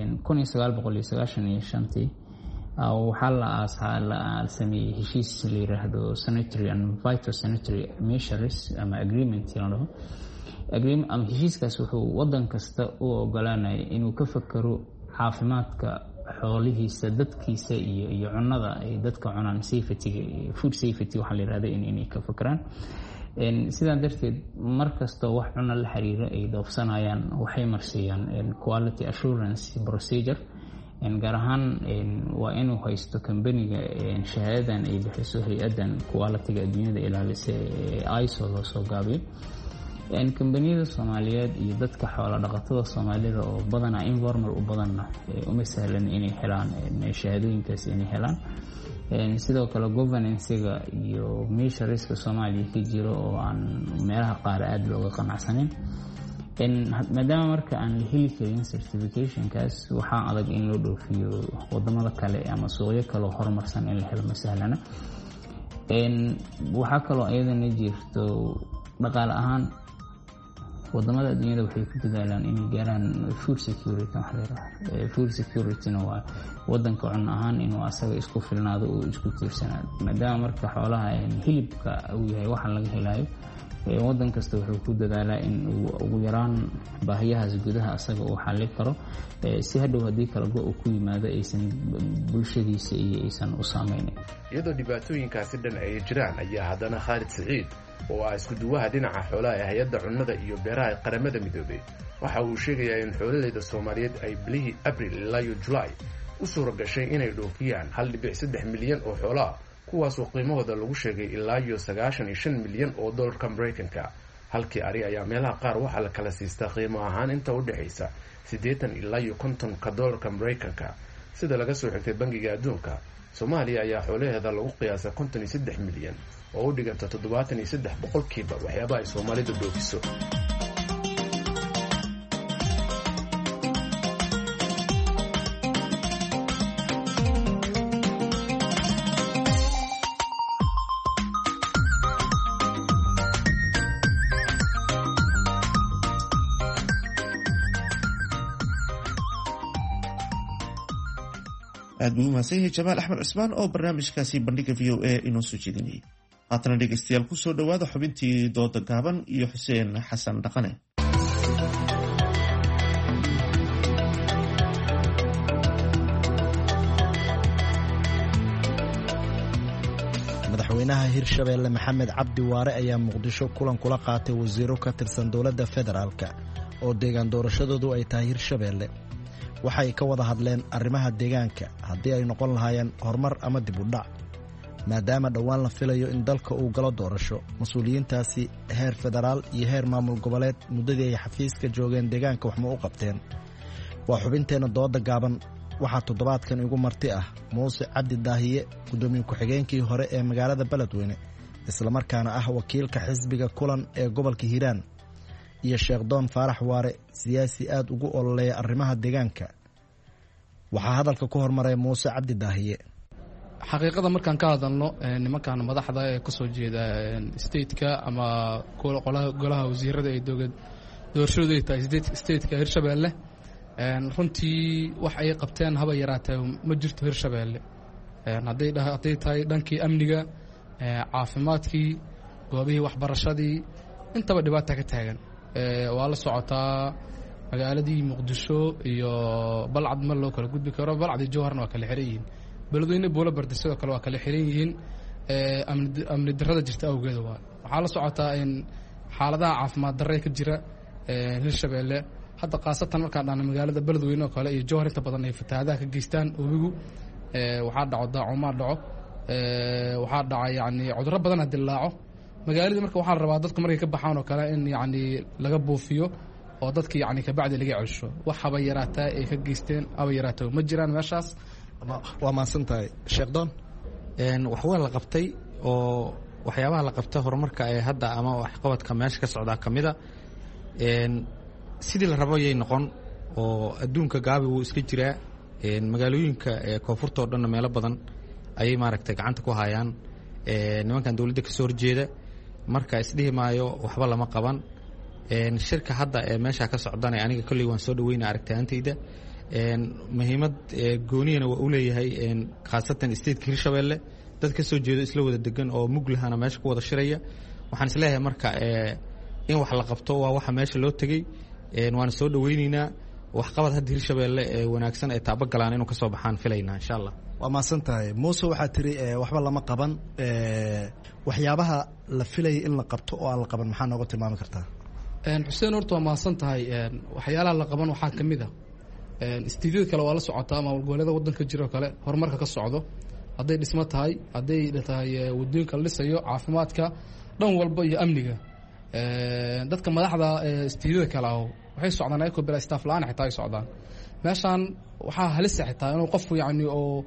1995 waxaa la sameeyay heshiis la yiraahdo sanitary and phytosanitary measures ama agreement ama heshiiskaas wuxuu wadan kasta u ogolaanaya inuu ka fakaro caafimaadka xoolihiisa, dadkiisa iyo cunada ay dadka cunaan, food safety waxaa la yiraahdaa inay ka fakaraan. sidaa darteed markasta wax cuna la xiriira ay dhoofsanayaan waxay marsiiyaan quality assurance procedure. gaar ahaan waa inuu haysto kambaniga shahaadadan ay bixiso hay-adan quality-ga adduunyada ilaalisa ISO loo soo gaabiyo. kambaniyada Soomaaliyeed iyo dadka xoolo dhaqatada Soomaalida oo badanaa informal u badanna uma sahlan inay helaan shahaadooyinkaas inay helaan. sidoo kale governance-ga iyo measures-ka Soomaaliya ka jiro oo aan meelaha qaar aad looga qanacsanin. maadaama marka aan la heli karin certification-kaas waxaa adag in loo dhoofiyo wadamada kale ama suuqyo kale oo horumarsan in la helo ma sahlana. waxaa kaloo iyadana jirto dhaqaale ahaan wadamada adduunyada waxay ku dadaalaan inay gaaraan food security. food security-na waa wadanka cunno ahaan inuu asaga isku filnaado oo isku tiirsanaado. maadaama marka xoolaha hilibka uu yahay waxa laga helayo, wadan kasta wuxuu ku dadaalaa in uu ugu yaraan baahiyahaas gudaha asaga uu xallin karo, si hadhow haddii kala go uu ku yimaado aysan bulshadiisa iyo aysan u saameynin. iyadoo dhibaatooyinkaasi dhan ay jiraan ayaa haddana Khalid Saciid oo ah isku duwaha dhinaca xoolaha ee hay-adda cunnada iyo beeraha ee qaramada midoobay waxa uu sheegayaa in xoololeyda Soomaaliyeed ay bilihii Abriil ilaa July u suura gashay inay dhoofiyaan 1.3 milyan oo xoolo ah, kuwaasoo qiimahooda lagu sheegay ilaa 95 milyan oo dollarka Mareykanka. halkii ari ayaa meelaha qaar waxaa la kala siistaa qiimo ahaan inta u dhaxaysa 80 ilaa 50 dollarka Mareykanka. sida laga soo xigtay Bangiga Adduunka, Soomaaliya ayaa xoolaheeda lagu qiyaasay 53 milyan oo u dhiganta 73% waxyaabaha ay Soomaalidu dhoofiso. aad buu mahadsan yahay Jamaal Axmed Cusmaan oo barnaamijkaasi bandhiga VOA inoo soo jeedinayay. haatana dhegeystayaal ku soo dhawaada xubintii dooda gaaban iyo Xuseen Xasan Dhaqane. madaxweynaha Hirshabeelle Maxamed Cabdi Waare ayaa Muqdisho kulan kula qaatay wasiiro ka tirsan dowladda federaalka oo deegaan doorashadoodu ay tahay Hirshabeelle. waxay ka wada hadleen arrimaha deegaanka haddii ay noqon lahaayeen horumar ama dib u dhac, maadaama dhowaan la filayo in dalka uu galo doorasho. mas-uuliyiintaasi heer federaal iyo heer maamul goboleed muddadii ay xafiiska joogeen deegaanka wax ma u qabteen? waa xubinteenna dooda gaaban. waxaa toddobaadkan igu marti ah Muuse Cabdi Daahiye, gudoomiye ku-xigeenkii hore ee magaalada Beledweyne, islamarkaana ah wakiilka xisbiga Kulan ee gobolka Hiiraan, iyo Sheekh Doon Faarax Waare, siyaasi aad ugu ololeeya arrimaha deegaanka. waxaa hadalka ku hormaray Muuse Cabdi Daahiye. xaqiiqada markaan ka hadalno nimankan madaxda ee kasoo jeeda stateka ama golaha wasiirada ee doorashadoodu ay tahay stateka Hirshabeelle, runtii wax ay qabteen haba yaraatee ma jirto Hirshabeelle. hadday tahay dhankii amniga, caafimaadkii, goobihii waxbarashadii, intaba dhibaata ka taagan. waa la socotaa magaaladii Muqdisho iyo Balcad ma loo kala gudbi karo, Balcad iyo Jowharna waa kala xiran yihiin, beledweyne Buulabardi sidoo kale waa kala xiran yihiin. amni darrada jirta awgeed waxaa la socotaa in xaaladaha caafimaad darre ka jira Hirshabeelle, hadda khaasatan markaan dhahno magaalada beledweyne oo kale iyo Jowhar inta badan ay fatahaadaha ka geystaan webigu. waxaa dhaco daacumaa dhaco, waxaa dhaca yani cudurro badan ha dilaaco magaaladii. marka waxaa la rabaa dadku markay ka baxaan oo kale in yani laga buufiyo oo dadki yani kabacdi laga celsho. wax haba yaraataa ay ka geysteen haba yaraato ma jiraan meeshaas. waa mahadsan tahay Sheekh Doon. wax waa la qabtay oo waxyaabaha la qabta horumarka ee hadda ama waxqabadka meesha ka socdaa ka mida sidii la rabo yay noqon oo adduunka gaabi wuu iska jiraa. magaalooyinka koonfurta oo dhanna meelo badan ayay maaragtay gacanta ku hayaan nimankan dowladda kasoo horjeeda. marka isdhihi maayo waxba lama qaban. shirka hadda ee meesha ka socdana aniga kolley waan soo dhaweynaa aragtiyantayda. muhiimad gooniyana waa u leeyahay khaasatan stateka Hirshabeelle, dad ka soo jeedo isla wada degan oo muglahana meesha ku wada shiraya. waxaan isleeyahay marka in wax la qabto waa waxa meesha loo tegey, waana soo dhaweynaynaa. waxqabad hadda Hirshabeelle ee wanaagsan ay taabo galaan inuu ka soo baxaan filaynaa insha Allah. waa mahadsan tahay Muuse. waxaa tiri waxba lama qaban. waxyaabaha la filayay in la qabto oo aan la qaban maxaa nooga tilmaami kartaa? Xuseen, horta waa mahadsan tahay. waxyaalaha la qaban waxaa ka mid ah istiidyada kale waa la socotaa, maamul goboleeda waddanka jiro kale horumarka ka socdo, hadday dhismo tahay, hadday tahay wadooyinka la dhisayo, caafimaadka, dhan walba iyo amniga. dadka madaxda istiidyada kale ah waxay socdaan ayagoo bila staff la'aan xitaa ay socdaan. meeshaan waxaa halisa xitaa inuu qofku yani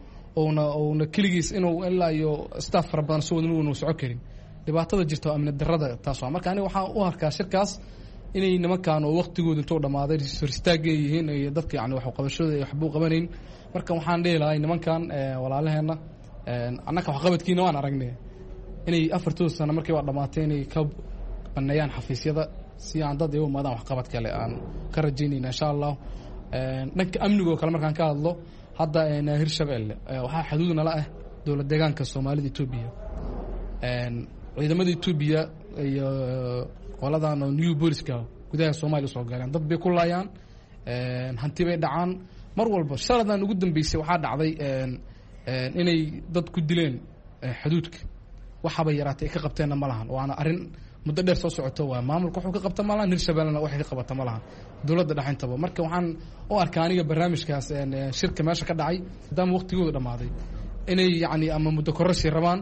ouna keligiis inuu ilaa iyo staff fara badan soo wadin uu soco karin. dhibaatada jirta oo amni darrada taas waa. marka aniga waxaan u arkaa shirkaas inay nimankan oo waqtigooda intuu dhammaaday horistaagay yihiin iyo dadka yani wax qabashada iyo waxbuu qabanayn. marka waxaan dhihi lahay nimankan walaalaheenna annaka waxqabadkiina waan aragnay inay 4 sano markii waa dhammaatay inay ka baneeyaan xafiisyada si aan dad iyagu maadaan waxqabad kale aan ka rajaynayna insha Allah. dhanka amniga oo kale markaan ka hadlo hadda Hirshabeelle waxaa xuduud nala ah dowlad deegaanka Soomaalida Itoobiya. ciidamada Itoobiya iyo qoladan oo new booliska gudaha Soomaaliya soo galeen dad bay ku laayaan, hanti bay dhacaan mar walba. shaladan ugu dambeysay waxaa dhacday inay dad ku dileen xuduudka. waxaba yaraatay ka qabteena ma lahan, waana arrin muddo dheer soo socoto. waa maamulka wuxuu ka qabta ma lahan, Hirshabeellena waxay ka qabata ma lahan, dowladda dhaxintaba. marka waxaan u arkaa aniga barnaamijkaas shirka meesha ka dhacay maadaama waqtigooda dhammaaday inay yani ama muddo kororsi rabaan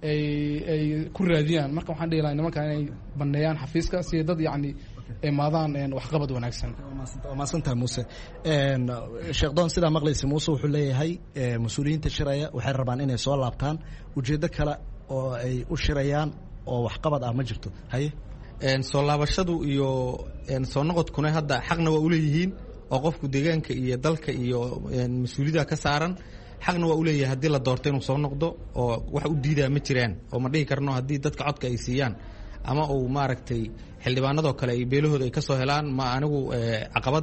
ay ku raadiyaan. marka waxaan dhihi lahaa nimankan inay baneeyaan xafiiska si dad yani imaadaan waxqabad wanaagsan. waa mahadsantahay Muuse. Sheekh Doon, sidaa maqlaysa Muuse wuxuu leeyahay mas-uuliyiinta shiraya waxay rabaan inay soo laabtaan, ujeeddo kale oo ay u shirayaan oo waxqabad ah ma jirto. haye soo laabashadu iyo soo noqodkuna hadda xaqna waa u leeyihiin oo qofku deegaanka iyo dalka iyo mas-uuliyadda ka saaran xaqna waa u leeyahay haddii la doorto inuu soo noqdo oo wax u diidaa ma jiraan. oo ma dhihi karno haddii dadka codka ay siiyaan ama uu maaragtay xildhibaanadoo kale ay beelahooda ay ka soo helaan ma anigu caqabad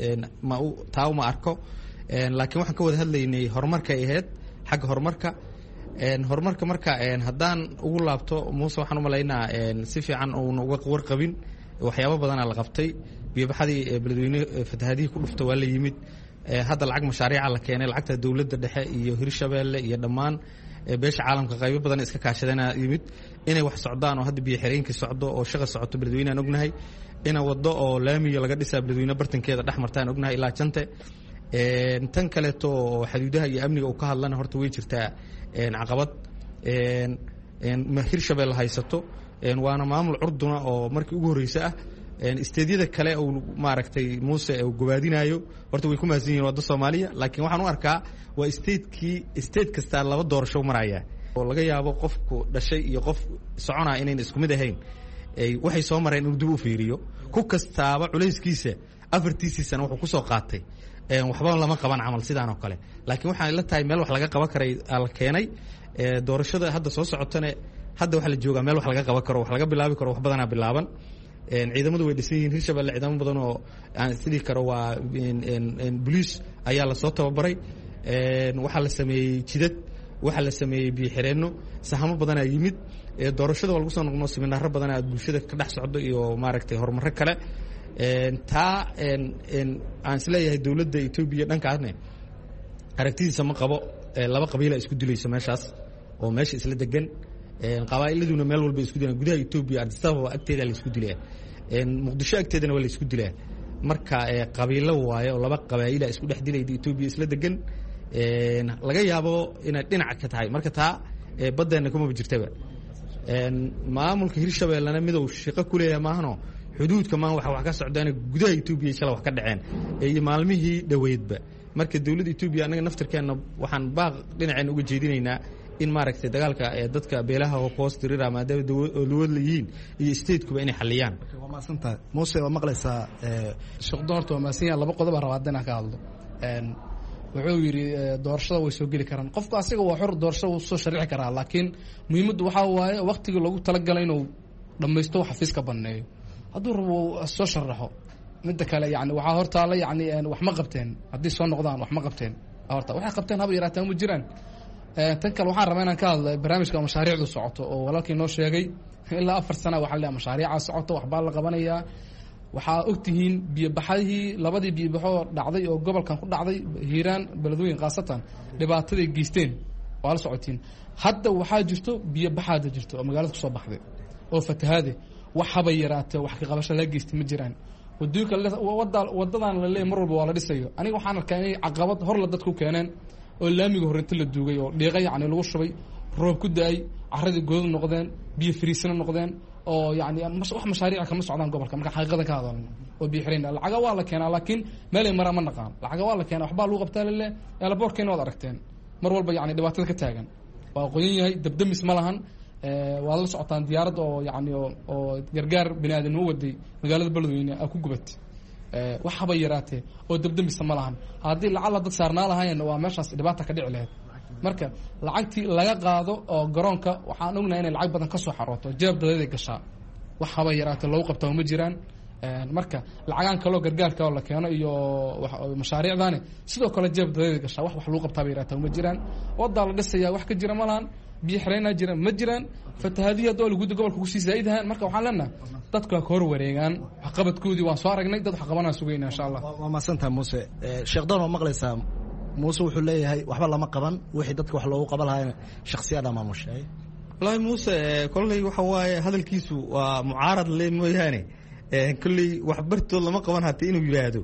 taa uma arko. laakiin waxaan ka wada hadlaynay horumarka ay ahayd xagga horumarka. horumarka marka haddaan ugu laabto Muuse waxaan u malaynaa si fiican uuna uga warqabin. waxyaabo badanaa la qabtay. biyobaxadii beledweyne fatahaadihii ku dhufta waa la yimid. hadda lacag mashaariica la keenay, lacagta dowladda dhexe iyo Hirshabeelle iyo dhammaan beesha caalamka qaybo badan iska kaashadana yimid inay wax socdaan oo hadda biyo xireenkii socdo oo shaqa socoto beledweyne aan ognahay. ina wado oo laamiga laga dhisaa beledweyne bartankeeda dhex martaan ognahay ilaa Jante. tan kaleeto oo xuduudaha iyo amniga uu ka hadlana horta way jirtaa caqabad Hirshabeelle haysato. waana maamul curduna oo markii ugu horeysa ah. isteedyada kale uu maaragtay Muuse uu gobaadinayo horta way ku maasan yihiin wadda Soomaaliya, laakiin waxaan u arkaa waa state kasta laba doorasho maraya oo laga yaabo qofku dhashay iyo qof soconaa inayna isku mid ahayn. waxay soo mareen inuu dib u fiiriyo ku kastaaba culayskiisa 4 sano wuxuu ku soo qaatay. waxba lama qaban camal sidaan oo kale. laakiin waxaan la tahay meel wax laga qaban karay la keenay. doorashada hadda soo socotana hadda waxa la joogaa meel wax laga qaban karo, wax laga bilaabi karo, wax badanaa bilaaban. ciidamadu way dhisan yihiin. Hirshabeelle ciidamo badan oo aan sidii karo waa police ayaa la soo tababaray. waxaa la sameeyey jidad waxaa la sameeyey biyo-xireenno sahamo badanaa yimid doorashada waa lagu soo noqno siminaaro badanaa bulshada ka dhex socdo iyo maaragtay horumarro kale taa aan isleeyahay dowladda Ethiopia dhankaasne aragtidiisa ma qabo laba qabiila isku dilayso meeshaas oo meesha isla degan qabaa'iladuna meel walba isku dilaan gudaha Ethiopia Addis Ababa agteeda la isku dilaa Muqdisho agteedana waa la isku dilaa marka qabiilo waaye oo laba qabaa'ila isku dhex dilayda Ethiopia isla degan laga yaabo inay dhinac ka tahay marka taa badeena kuma jirtaba maamulka Hirshabeellana midow shaqo ku leeyahay maahno xuduudka ma wax ka socdaan gudaha Ethiopia shala wax ka dhaceen ee maalmihii dhaweydba marka dawladda Ethiopia anaga naftirkeena waxaan baaq dhinaceen uga jeedinaynaa in maaragtay dagaalka dadka beelaha oo koostirira maadaama dawlad leeyihiin iyo state-kuba inay xaliyaan waa maasantahay Muuse waa maqlaysaa shaqdo horta waa maasan yahay laba qodob rabadana ka hadlo wuxuu yiri doorashada way soo gali karaan qofku asiga waa xor doorashada soo sharci karaa laakiin muhiimaddu waxa waaye waqtiga lagu talagalay inuu dhameysto xafiiska baneeyo hadduu rabo soo sharaxo midda kale yani waxa hortaala yani wax ma qabteen haddii soo noqdaan wax ma qabteen horta waxay qabteen haba yaraataan ma jiraan tan kale waxaan rabaa inaan ka hadlo barnaamijka mashaariicdu socoto oo walaalkii noo sheegay ilaa 4 sano waxa la mashaariica socoto wax baa la qabanayaa waxaa ogtihiin biyo-baxadii labadii biyo-baxoo dhacday oo gobolkan ku dhacday Hiiraan beledweyne qaasatan dhibaatadii geysteen waa la socotiin hadda waxaa jirto biyo-baxaada jirto oo magaalada ku soo baxday oo fatahaade wax haba yaraatee wax ka qabasho la geystay ma jiraan wadooyinka wadadan la leeyahay mar walba waa la dhisayo aniga waxaan arkaa inay caqabad hor la dadku keeneen oo laamiga horinta la duugay oo dhiiqa yani lagu shubay roob ku daay caradii godad noqdeen biyo fariisana noqdeen oo yani wax mashaariic kama socdaan gobolka marka xaqiiqada ka hadalno oo biyo xireen lacaga waa la keenaa laakiin meel ay maraa ma naqaan lacaga waa la keenaa waxbaa lagu qabtaa lele eelaboorkeena waad aragteen mar walba yani dhibaatada ka taagan waa qoyan yahay dabdamis ma lahan waa la socotaan diyaarad oo yani oo gargaar bini'aadanimo waday magaalada beledweyne ku gubatay wax haba yaraatee oo dabdamisa ma lahan haddii lacag la dad saarnaa lahayn waa meeshaas dhibaata ka dhici lahayd marka lacagtii laga qaado oo garoonka waxaan ognahay inay lacag badan ka soo xarooto jeeb dadeed gashaa wax haba yaraatee lagu qabtaa ma jiraan marka lacagaan kaloo gargaarka oo la keeno iyo mashaariicdaani sidoo kale jeeb dadeed gashaa wax lagu qabtaa yaraatee ma jiraan wadaa la dhisayaa wax ka jira ma lahan biyo xireenaa jira ma jiraan fatahaadiya doo lagu gobolka ku sii zaa'idahan marka waxaan leenahay dadku ka hor wareegaan waxqabadkoodii waan soo aragnay dad wax qabanaa sugayna insha Allah waa maasantahay Muuse sheekhdana maqlaysaa Muuse wuxuu leeyahay waxba lama qaban wixii dadka wax loogu qaban lahaa shakhsiyada maamushay wallahi Muuse kolley waxa waaye hadalkiisu waa mucaarad leh mooyaane kolley wax bartood lama qaban hatta inuu yiraahdo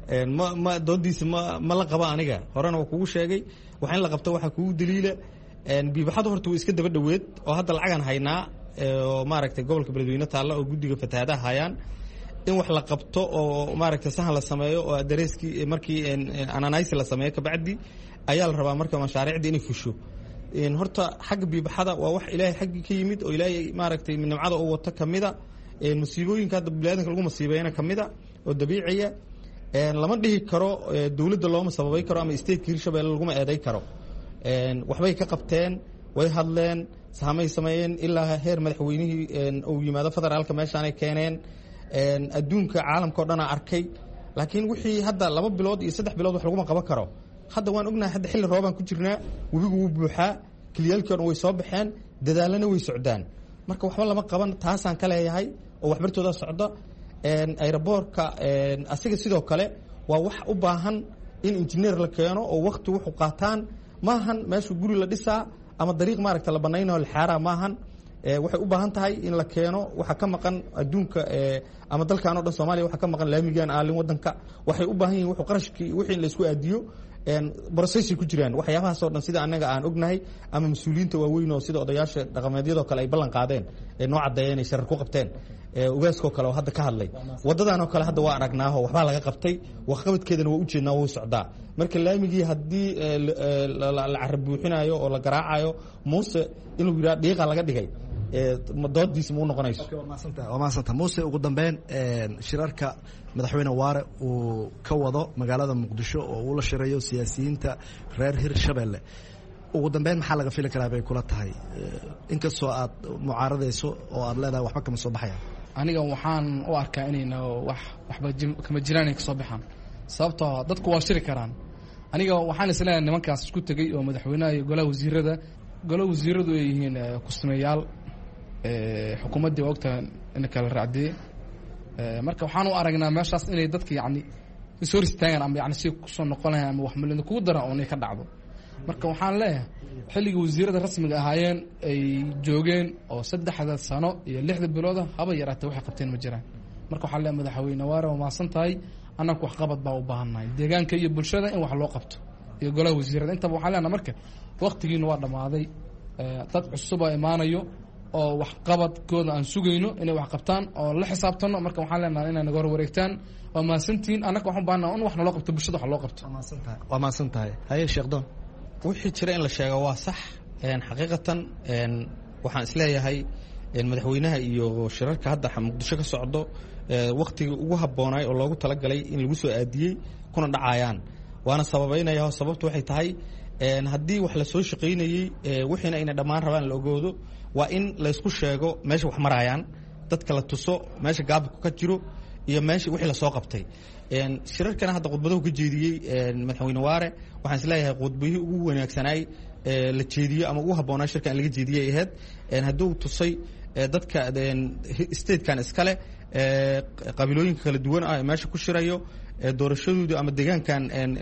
ma doodiisa ma la qaba aniga horena waa kugu sheegay waxa in la qabto waxa kugu daliila biibaxadu horta way iska daba dhaweed oo hadda lacagan haynaa oo maaragtay gobolka beledweyne taalla oo guddiga fatahaadaha hayaan in wax la qabto oo maaragtay sahan la sameeyo oo adereeskii markii ananaysi la sameeyo kabacdi ayaa la rabaa marka mashaariicda inay fusho horta xagga biibaxada waa wax ilaahay xaggii ka yimid oo ilaahay maaragtay nimcada uu wato kamida musiibooyinka hadda bini'aadanka lagu masiibeeyana kamida oo dabiiciya lama dhihi karo dawladda looma sababay karo ama stateka Hirshabeelle laguma eeday karo waxbay ka qabteen way hadleen saamay sameeyeen ilaa heer madaxweynihii uu yimaado federaalka meeshaan ay keeneen adduunka caalamka oo dhan arkay laakiin wixii hadda 2 bilood iyo 3 bilood wax lagu qaban karo hadda waan ognahay hadda xilli roobaan ku jirnaa webigu wuu buuxaa kiliyalkii way soo baxeen dadaalana way socdaan marka waxba lama qaban taasaan ka leeyahay oo waxbartooda socda aeroboortka asiga sidoo kale waa wax u baahan in engineer la keeno oo waqti wuxuu qaataan maahan meesha guri la dhisaa ama dariiq maaragta la banaynayo la xaaraa maahan waxay u baahan tahay in la keeno waxa ka maqan adduunka ama dalkan oo dhan Soomaaliya waxa ka maqan laamigan aalin wadanka waxay u baahan yihiin wuxuu qarashkii wixii la isku aadiyo process ku jiraan waxyaabahaas oo dhan sida anaga aan ognahay ama mas'uuliyiinta waaweyn oo sida odayaasha dhaqameedyada kale ay ballan qaadeen noo cadeeyeen ay sharar ku qabteen ugaaskoo kale oo hadda ka hadlay wadadan oo kale hadda waa aragnaaho waxba laga qabtay waxqabadkeedana waa u jeednaa wuu socdaa marka laamigii haddii la carab buuxinayo oo la garaacayo Muuse inuu yiraahdo dhiiqa laga dhigay doodiisa ma noqonayso waa maasanta Muuse ugu dambeyn shirarka madaxweyne Waare uu ka wado magaalada Muqdisho oo uu la shirayo siyaasiyiinta reer Hirshabeelle ugu dambeyn maxaa laga fili karaa bay kula tahay inkastoo aad mucaaradayso oo aad leedahay waxba kama soo baxayaan aniga waxaan u arkaa inayna waxba kama jiraan ay ka soo baxaan sababtoo dadku waa shiri karaan aniga waxaan isleeyahay nimankaas isku tegey oo madaxweynaha iyo golaha wasiiradu ay yihiin kusameeyaal xukuumaddii waa ogtahay in kala raacdiyey marka waxaan u aragnaa meeshaas inay dadka yacni ishor istaagaan ama yani si kusoo noqonayan ama waxmalin kugu daran oo inay ka dhacdo marka waxaan leeyahay xilligii wasiirada rasmiga ahaayeen ay joogeen oo 3 sano iyo 6 bilooda haba yaraatee waxay qabteen ma jiraan marka waxaan leeyahay madaxweyne Waare waa maasan tahay annagu wax qabad baa u baahannahay deegaanka iyo bulshada in wax loo qabto iyo golaha wasiirada intaba waxaan leenahay marka waqtigiina waa dhamaaday dad cusub oo imaanayo oo wax qabadkooda aan sugayno inay wax qabtaan oo la xisaabtano marka waxaan leenahay inay naga hor wareegtaan oo maasantiin annaga waxaan baahnaa in wax naloo qabto bulshada wax loo qabto waa maasan tahay haye Sheekh Doon wixii jira in la sheego waa sax xaqiiqatan waxaan isleeyahay madaxweynaha iyo shirarka hadda Muqdisho ka socdo waqtiga ugu habboonay oo loogu talagalay in lagu soo aadiyay kuna dhacayaan waana sababeynaya sababtu waxay tahay haddii wax la soo shaqeynayay wixiina ayna dhammaan rabaan la ogoodo waa in la isku sheego meesha wax marayaan dadka la tuso meesha gaabku ka jiro iyo meesha wixii la soo qabtay shirarkana hadda khudbadahu ka jeediyey madaxweyne Waare waxaan isleeyahay khudbihii ugu wanaagsanay la jeediyo ama ugu habboonaa shirkan laga jeediyay ahayd hadduu tusay dadka statekan iskale qabiilooyinka kala duwan ah meesha ku shirayo doorashadooda ama deegaankan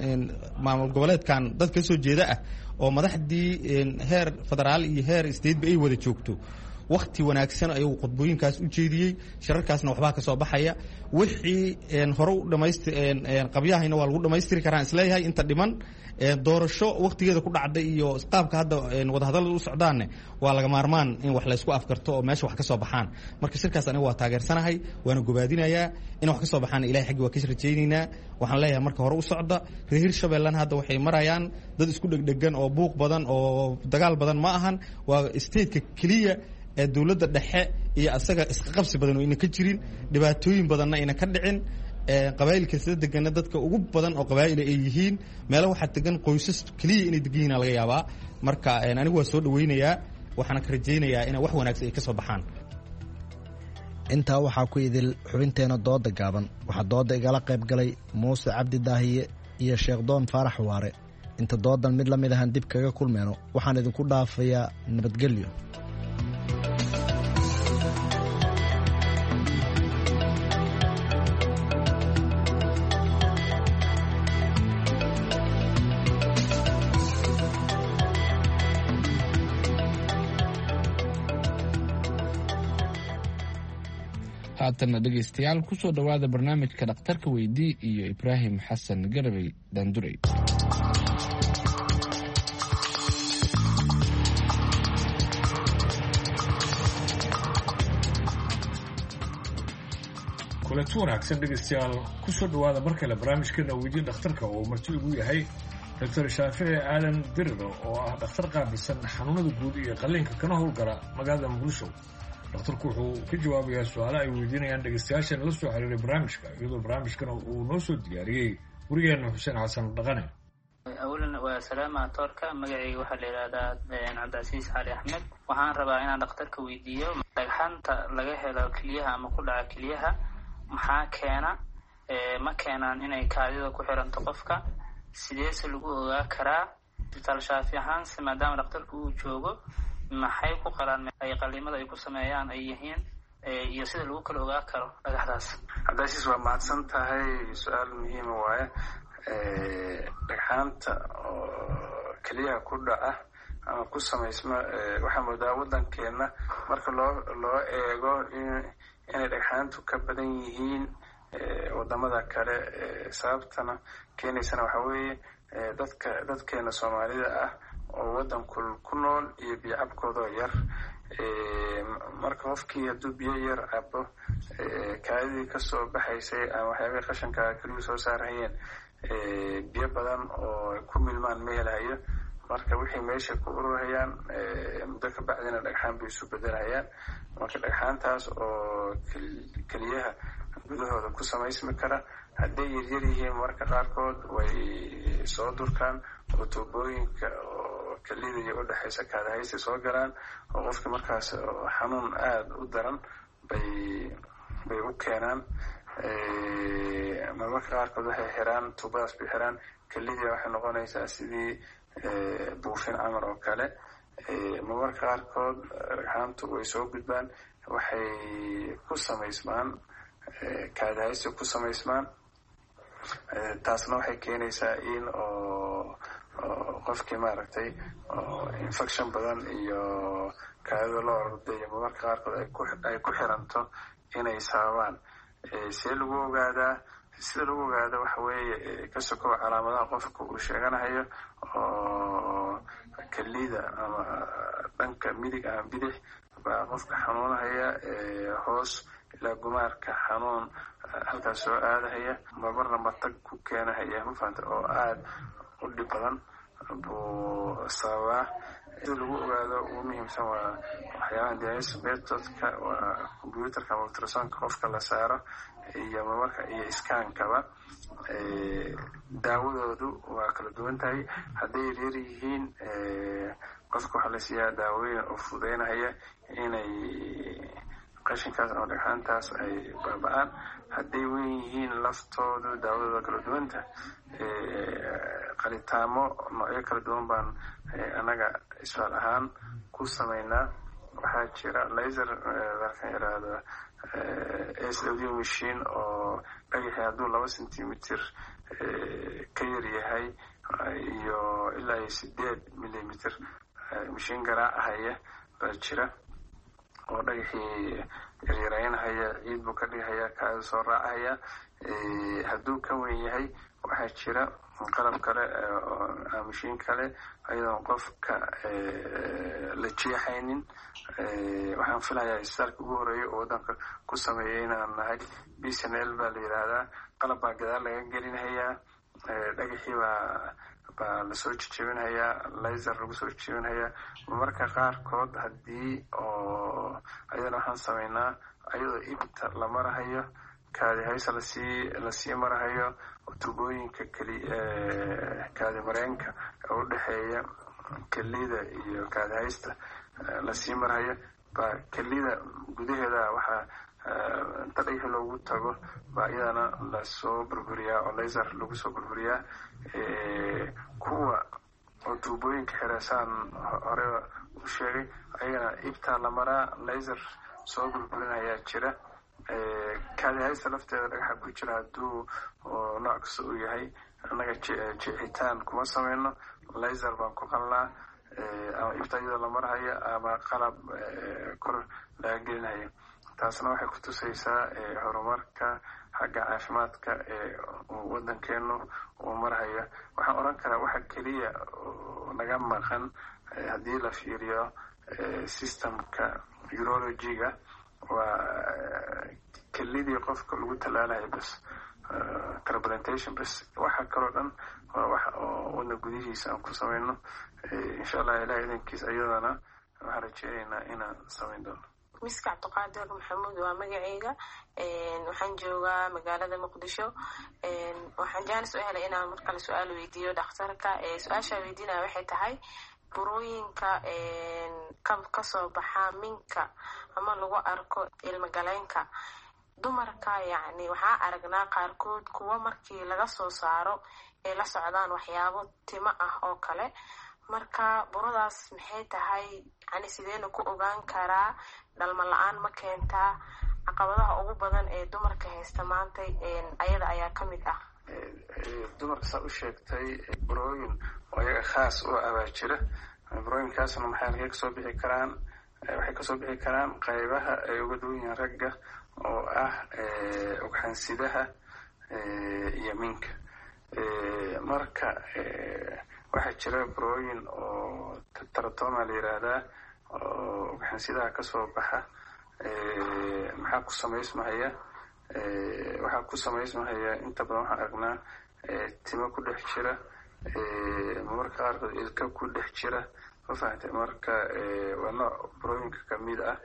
maamul goboleedkan dad ka soo jeeda ah oo madaxdii heer federaal iyo heer state ay wada joogto waqti wanaagsan ayuu qodbooyinkaas u jeediyey shirarkaasna waxbaa ka soo baxaya wixii hore u dhamaystir qabyahayna waa lagu dhamaystiri karaa isleeyahay inta dhiman doorasho waqtigeeda ku dhacday iyo qaabka hadda wada hadallada u socdaanne waa laga maarmaan in wax la isku afkarto oo meesha wax ka soo baxaan marka shirkaas aniga waa taageersanahay waana gobaadinayaa in wax ka soo baxaan ilaahay xaggi waa ka rajaynaynaa waxaan leeyahay marka hore u socda reer Hirshabeelland hadda waxay marayaan dad isku dhegdhegan oo buuq badan oo dagaal badan ma ahan waa state-ka kaliya ee dawladda dhexe iyo asaga iska qabsi badan oo ina ka jirin dhibaatooyin badanna ina ka dhicin qabaa'ilka sida degan dadka ugu badan oo qabaa'il ay yihiin meelo waxa degan qoysas kaliya inay degan yihiin laga yaabaa marka anigu waa soo dhaweynayaa waxaan ka rajaynayaa in wax wanaagsan ay ka soo baxaan intaa waxaa ku idil xubinteena dooda gaaban waxaa dooda igala qayb galay Muuse Cabdi Daahiye iyo Sheekh Doon Faarax Waare inta doodan mid la mid ahaan dib kaga kulmeeno waxaan idinku dhaafayaa nabadgelyo haatana dhegaystayaal ku soo dhowaada barnaamijka dhakhtarka weydii iyo Ibraahim Xasan Garabay Daandurey kulanti wanaagsan dhegaystayaal ku soo dhowaada mar kale barnaamijkeena weydii dhakhtarka oo marti ugu yahay Dr. Shaafici Aadan Diriro oo ah dhakhtar qaabilsan xanuunada guud iyo qalliinka kana howlgala magaalada Muqdisho dhakhtarku wuxuu ka jawaabayaa su'aalo ay weydiinayaan dhegaystayaashan la soo xiriiray barnaamijka iyadoo barnaamijkana uu noo soo diyaariyey warigeena Xuseen Xasan Dhaqane أولا وسلامة توركا مجاعي وحل إلى عبد العزيز علي أحمد وحان ربا إن دكتورك ويديو لكحان لقاها لو كليها أما كل كليها محا كينا ما كينا إن كاديدا كحيران تقفك سيديس لغو كرا تلشافي هان سما دام دكتورك وجوغو maxay ku qalaan ay qaliimada ay ku sameeyaan ay yihiin iyo sida lagu kala ogaa karo dhagaxdaas haddaasiis waa mahadsan tahay su-aal muhiim waaye dhagxaanta oo keliyaha ku dhaca ama ku samaysma waxaa moodaa waddankeena marka loo eego inay dhagxaantu ka badan yihiin wadamada kale sababtana keenaysana waxaa weeye dadkeena soomaalida ah oo waddanku ku nool iyo biyo cabkoodoo yar marka qofkii hadduu biyo yar cabo kaadidii kasoo baxaysay ama waxyaabihii qashanka keliyu soo saarayeen biyo badan oo ku milmaan ma helayo marka wixii meesha ku ururayaan muddo ka bacdina dhagxaan bay isu bedelayaan marka dhagxaantaas oo keliyaha gudahooda ku samaysmi kara hadday yaryar yihiin marka qaarkood way soo durkaan oo tuubooyinka oo kelida iyo u dhexaysa kaadahaysta soo galaan oo qofkii markaas xanuun aada u daran bay u keenaan marmarka qaarkood waxay xiraan tuubadaas bay xiraan, kelidii waxay noqonaysaa sidii buufin camal oo kale. marmarka qaarkood dhagxaantu way soo gudbaan, waxay ku samaysmaan kaadahaysi ku samaysmaan. taasna waxay keenaysaa in oo qofkii maaragtay infection badan iyo kaadida loo ordayo marmarka qaarkood ay ku xiranto inay sababaan. see lagu ogaadaa? sida lagu ogaado waxa weeye ka sokow calaamadaha qofka uu sheeganahayo oo kelida ama dhanka midig ama bidix baa qofka xanuunahaya, hoos ilaa gumaarka xanuun halkaas soo aadahaya, marmarna matag ku keenahaya mafahanta oo aada u dhib badan buu sababaa. sida lagu ogaado ugu muhiimsan waa waxyaabaha dialysis methodka, waa computerka ama ultrasonka qofka la saaro iyo marmarka iyo iskaankaba. daawadoodu waa kala duwan tahay. hadday yaryar yihiin qofka waxaa la siiyaa daawooyin oo fududeynahaya inay qashinkaas ama dhagxaantaas ay baaba-aan. hadday weyn yihiin laftoodu daawadooda kala duwanta. qalitaamo noocyo kala duwan baan anaga isfaal ahaan ku samaynaa. waxaa jira laser dalkan yaraahdo SLD machine oo dhagaxii hadduu 2 centimeter ka yar yahay iyo ilaa 8 millimeter mashiin garaacahaya baa jira oo dhagaxii yaryaraynahaya, ciid buu ka dhigahaya, kaada soo raacahaya. hadduu ka weyn yahay waxaa jira qalab kale oo mashiin kale ayadoon qofka la jeexaynin. waxaan filayaa isbitaalka ugu horeeya oo waddanka ku sameeyay inaan nahay. BSNL baa la yidhaahdaa. qalab baa gadaal laga gelinhayaa, dhagaxii baa lasoo jejebinhayaa, laser lagu soo jejebinhayaa. marmarka qaarkood haddii oo ayadana waxaan samaynaa ayadoo ibta la marahayo, kaadihaysa lasii marahayo, tubooyinka kaadi mareenka ee u dhexeeya kelida iyo kaadihaysta lasii marahayo baa kelida gudaheeda waxaa inta dhagaxi loogu tago baa iyadana lasoo burburiyaa oo laser lagu soo burburiyaa. kuwa oo tuubooyinka xireesaan hore u sheegay ayagana ibtaa la maraa, laser soo burburinayaa jira. kaadihaysta lafteeda dhagaxa ku jira hadduu nooc kasta uu yahay annaga jeexitaan kuma samayno, laser baan ku qalnaa ama ibta iyadoo la marhaya ama qalab kor laga gelinhayo. taasna waxay ku tusaysaa horumarka xagga caafimaadka ee waddankeenu uu marhaya. waxaan odhan karaa waxa keliya naga maqan haddii la fiiriyo systemka urology-ga waa kelidii qofka lagu tallaalayo bas, transplantation bas. waxa kaloo dhan waa wax oo waddan gudihiisa aan ku samayno. insha allah ilaah idankiis ayadana waxaan rajeynaynaa inaan samayn doono. miska cabdiqaadir maxamuud waa magacayga. waxaan joogaa magaalada muqdisho. waxaan jaanis u helay inaan markale su-aal weydiiyo dhakhtarka. su-aashaa weydiinaya waxay tahay burooyinka kasoo baxa minka ama lagu arko ilmagaleenka dumarka. yacni waxaa aragnaa qaarkood kuwa markii laga soo saaro ay la socdaan waxyaabo timo ah oo kale. marka buradaas maxay tahay? yani sideena ku ogaan karaa? dhalmo la-aan ma keentaa? caqabadaha ugu badan ee dumarka haysta maanta ayada ayaa ka mid ah. dumarka saa u sheegtay burooyin oo iyaga khaas u abaa jira. burooyinkaasna maxay kasoo bixi karaan? waxay kasoo bixi karaan qaybaha ay uga duwan yihiin ragga oo ah ugxansidaha iyo minka. marka waxaa jira burooyin oo teratoma la yiraahdaa oo ugxansidaha kasoo baxa. maxaa ku samaysmahaya? waxaa ku samaysmahaya inta badan waxaan aragnaa timo ku dhex jira, marmarka qaarkood ilka ku dhex jira. ma fahamtay? marka waa nooc burooyinka kamid ah.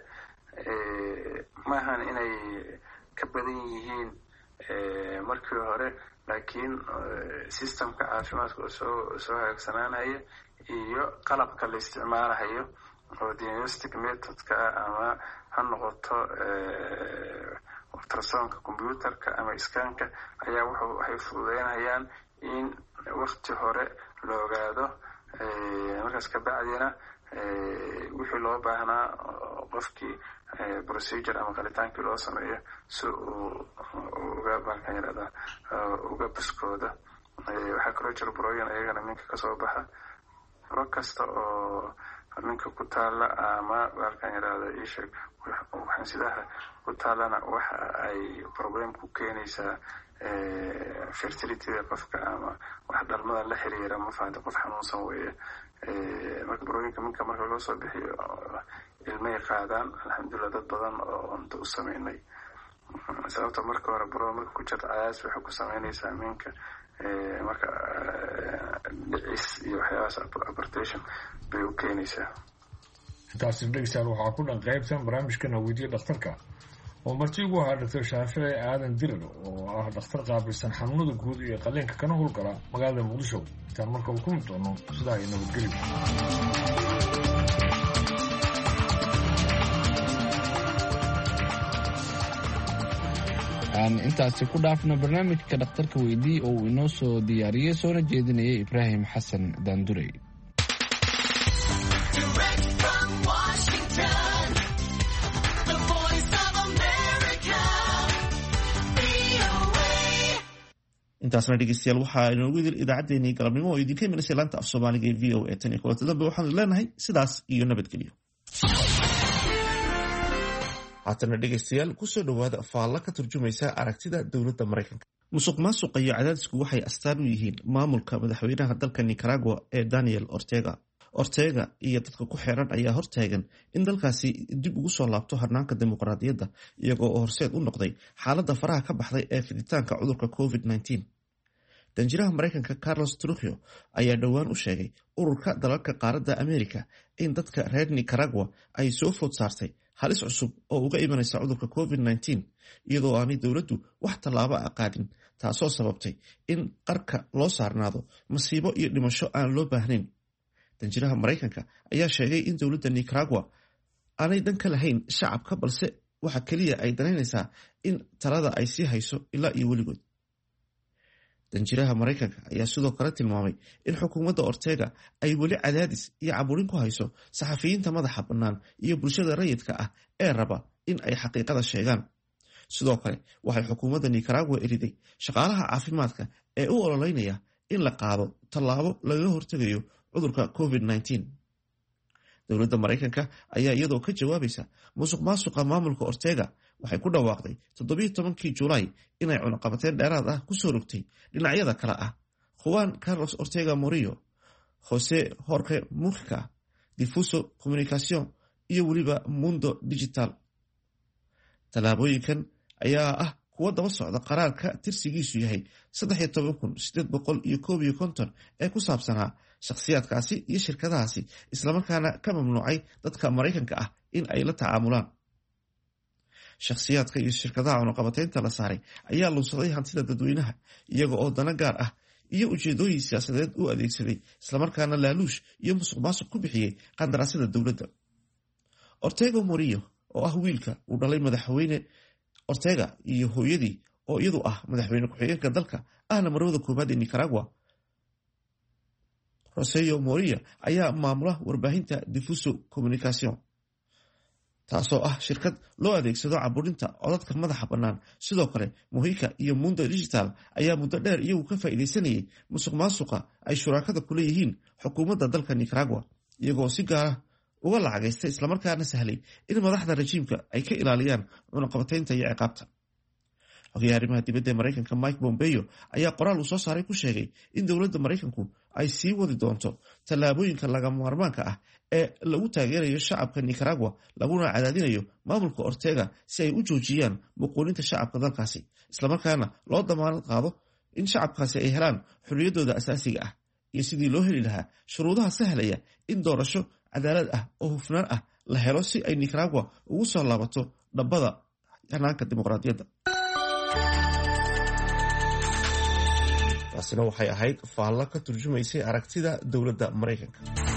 maahan inay ka badan yihiin markii hore, laakiin systemka caafimaadka oo soo hagaagsanaanaya iyo qalabka la isticmaalahayo oo diagnostic methodka ah ama ha noqoto ultrasonka combyuterka ama iskaanka ayaa waxay fududeynayaan in wakti hore la ogaado markaas kabacdina wixii loo baahnaa qofkii procedure ama qalitaankii loo sameeyo si uu uga baskooda. waxaa kaloo jira burooyin ayagana minka kasoo baxa. buro kasta oo minka ku taala ama isheeg waxansidaha ku taalana waxa ay problem ku keenaysaa fertilityda qofka ama wax dhalmada la xiriira ma fahamta qof xanuunsan weeye. marka burooyinka minka marka loo soo bixiyo ilmay qaadaan alxamdulilah dad badan oo unta u sameynay. sababta marka hore buro marka ku jirta cayaas waxay ku sameynaysaa minka marka dhicis iyo waxyaabahaas abortation bay u keenaysaa. intaasi dhegeystayaal waxaa ku dhan qaybtan barnaamijkana weydiiya dhakhtarka oo marti ugu ahaa Dr. Shaafici Aadan Dirir oo ah dhakhtar qaabilsan xanuunada guud iyo qalliinka kana howlgala magaalada Muqdisho. intaan marka uu ku mid doono sidaa ay nabadgelyo. aan intaasi ku dhaafno barnaamijka dhakhtarka weydii oo uu inoo soo diyaariyey soona jeedinayay Ibraahim Xasan Daandurey. intaasna dhegeystayaal waxaa inoogu idil idaacaddeenii galabnimo oo idinka imanaysa laanta af soomaaliga ee VOA tan iyo kulanti dambe waxaanu leenahay sidaas iyo nabadgelyo. haatana dhegeystayaal kusoo dhowaada faalla ka turjumaysa aragtida dowladda Maraykanka. musuq maasuqa iyo cadaadisku waxay astaan u yihiin maamulka madaxweynaha dalka Nicaragua ee Daniel Ortega iyo dadka ku xeeran ayaa hortaagan in dalkaasi dib ugu soo laabto hanaanka dimuqraadiyadda iyagoo oo horseed u noqday xaaladda faraha ka baxday ee fiditaanka cudurka COVID-19. danjiraha Maraykanka Carlos Trujillo ayaa dhowaan u sheegay ururka dalalka qaaradda Ameerika in dadka reer Nicaragua ay soo food saartay halis cusub oo uga imanaysa cudurka COVID-19 iyadoo aanay dowladdu wax tallaabo ah qaadin, taasoo sababtay in qarka loo saarnaado masiibo iyo dhimasho aan loo baahnayn. danjiraha Maraykanka ayaa sheegay in dowladda Nicaragua aanay dan ka lahayn shacabka balse waxa kaliya ay danaynaysaa in talada ay sii hayso ilaa iyo weligood. danjiraha Maraykanka ayaa sidoo kale tilmaamay in xukuumadda Ortega ay weli cadaadis iyo caburin ku hayso saxafiyiinta madaxa bannaan iyo bulshada rayidka ah ee raba in ay xaqiiqada sheegaan. sidoo kale waxay xukuumadda Nicaragua eriday shaqaalaha caafimaadka ee u ololeynaya in la qaado tallaabo lagaga hortegayo cudurka COVID-19. dowladda Maraykanka ayaa iyadoo ka jawaabaysa musuq maasuqa maamulka Ortega waxay ku dhawaaqday 17 Juulaay inay cunaqabateen dheeraad ah ku soo rogtay dhinacyada kale ah Juan Carlos Ortega Murillo, José Jorge Mujica, Difuso Comunicación iyo weliba Mundo Digital. tallaabooyinkan ayaa ah kuwa daba socda qaraarka tirsigiisu yahay 13,851 ee ku saabsanaa shakhsiyaadkaasi iyo shirkadahaasi islamarkaana ka mamnuucay dadka Maraykanka ah in ay la tacaamulaan. shakhsiyaadka iyo shirkadaha cunaqabateynta la saaray ayaa lunsaday hantida dadweynaha iyaga oo dana gaar ah iyo ujeedooyin siyaasadeed u adeegsaday islamarkaana laaluush iyo musuq maasuq ku bixiyey qandaraasyada dowladda. Ortega Murillo oo ah wiilka uu dhalay madaxweyne Ortega iyo hooyadii oo iyadu ah madaxweyne ku-xigeenka dalka ahna marwada koobaad ee Nicaragua, Rosario Murillo ayaa maamula warbaahinta Difuso Comunicación, taasoo ah shirkad loo adeegsado caburinta codadka madaxa bannaan. sidoo kale Mujica iyo Mundo Digital ayaa muddo dheer iyagu ka faa'iidaysanayay musuq maasuqa ay shuraakada ku leeyihiin xukuumadda dalka Nicaragua iyagoo si gaar ah uga lacagaystay islamarkaana sahlay in madaxda rajiimka ay ka ilaaliyaan cunaqabateynta iyo ciqaabta. xogayaha arrimaha dibadda ee Maraykanka Mike Pompeo ayaa qoraal uu soo saaray ku sheegay in dowladda Maraykanku ay sii wadi doonto tallaabooyinka lagama maarmaanka ah ee lagu taageerayo shacabka Nicaragua laguna cadaadinayo maamulka Ortega si ay u joojiyaan muquulinta shacabka dalkaasi islamarkaana loo damaanad qaado in shacabkaasi ay helaan xorriyaddooda asaasiga ah iyo sidii loo heli lahaa shuruudaha sahlaya in doorasho cadaalad ah oo hufnaan ah la helo si ay Nicaragua ugu soo laabato dhabbada hanaanka dimuqraadiyadda. taasina waxay ahayd faalla ka turjumaysay aragtida dowladda Maraykanka.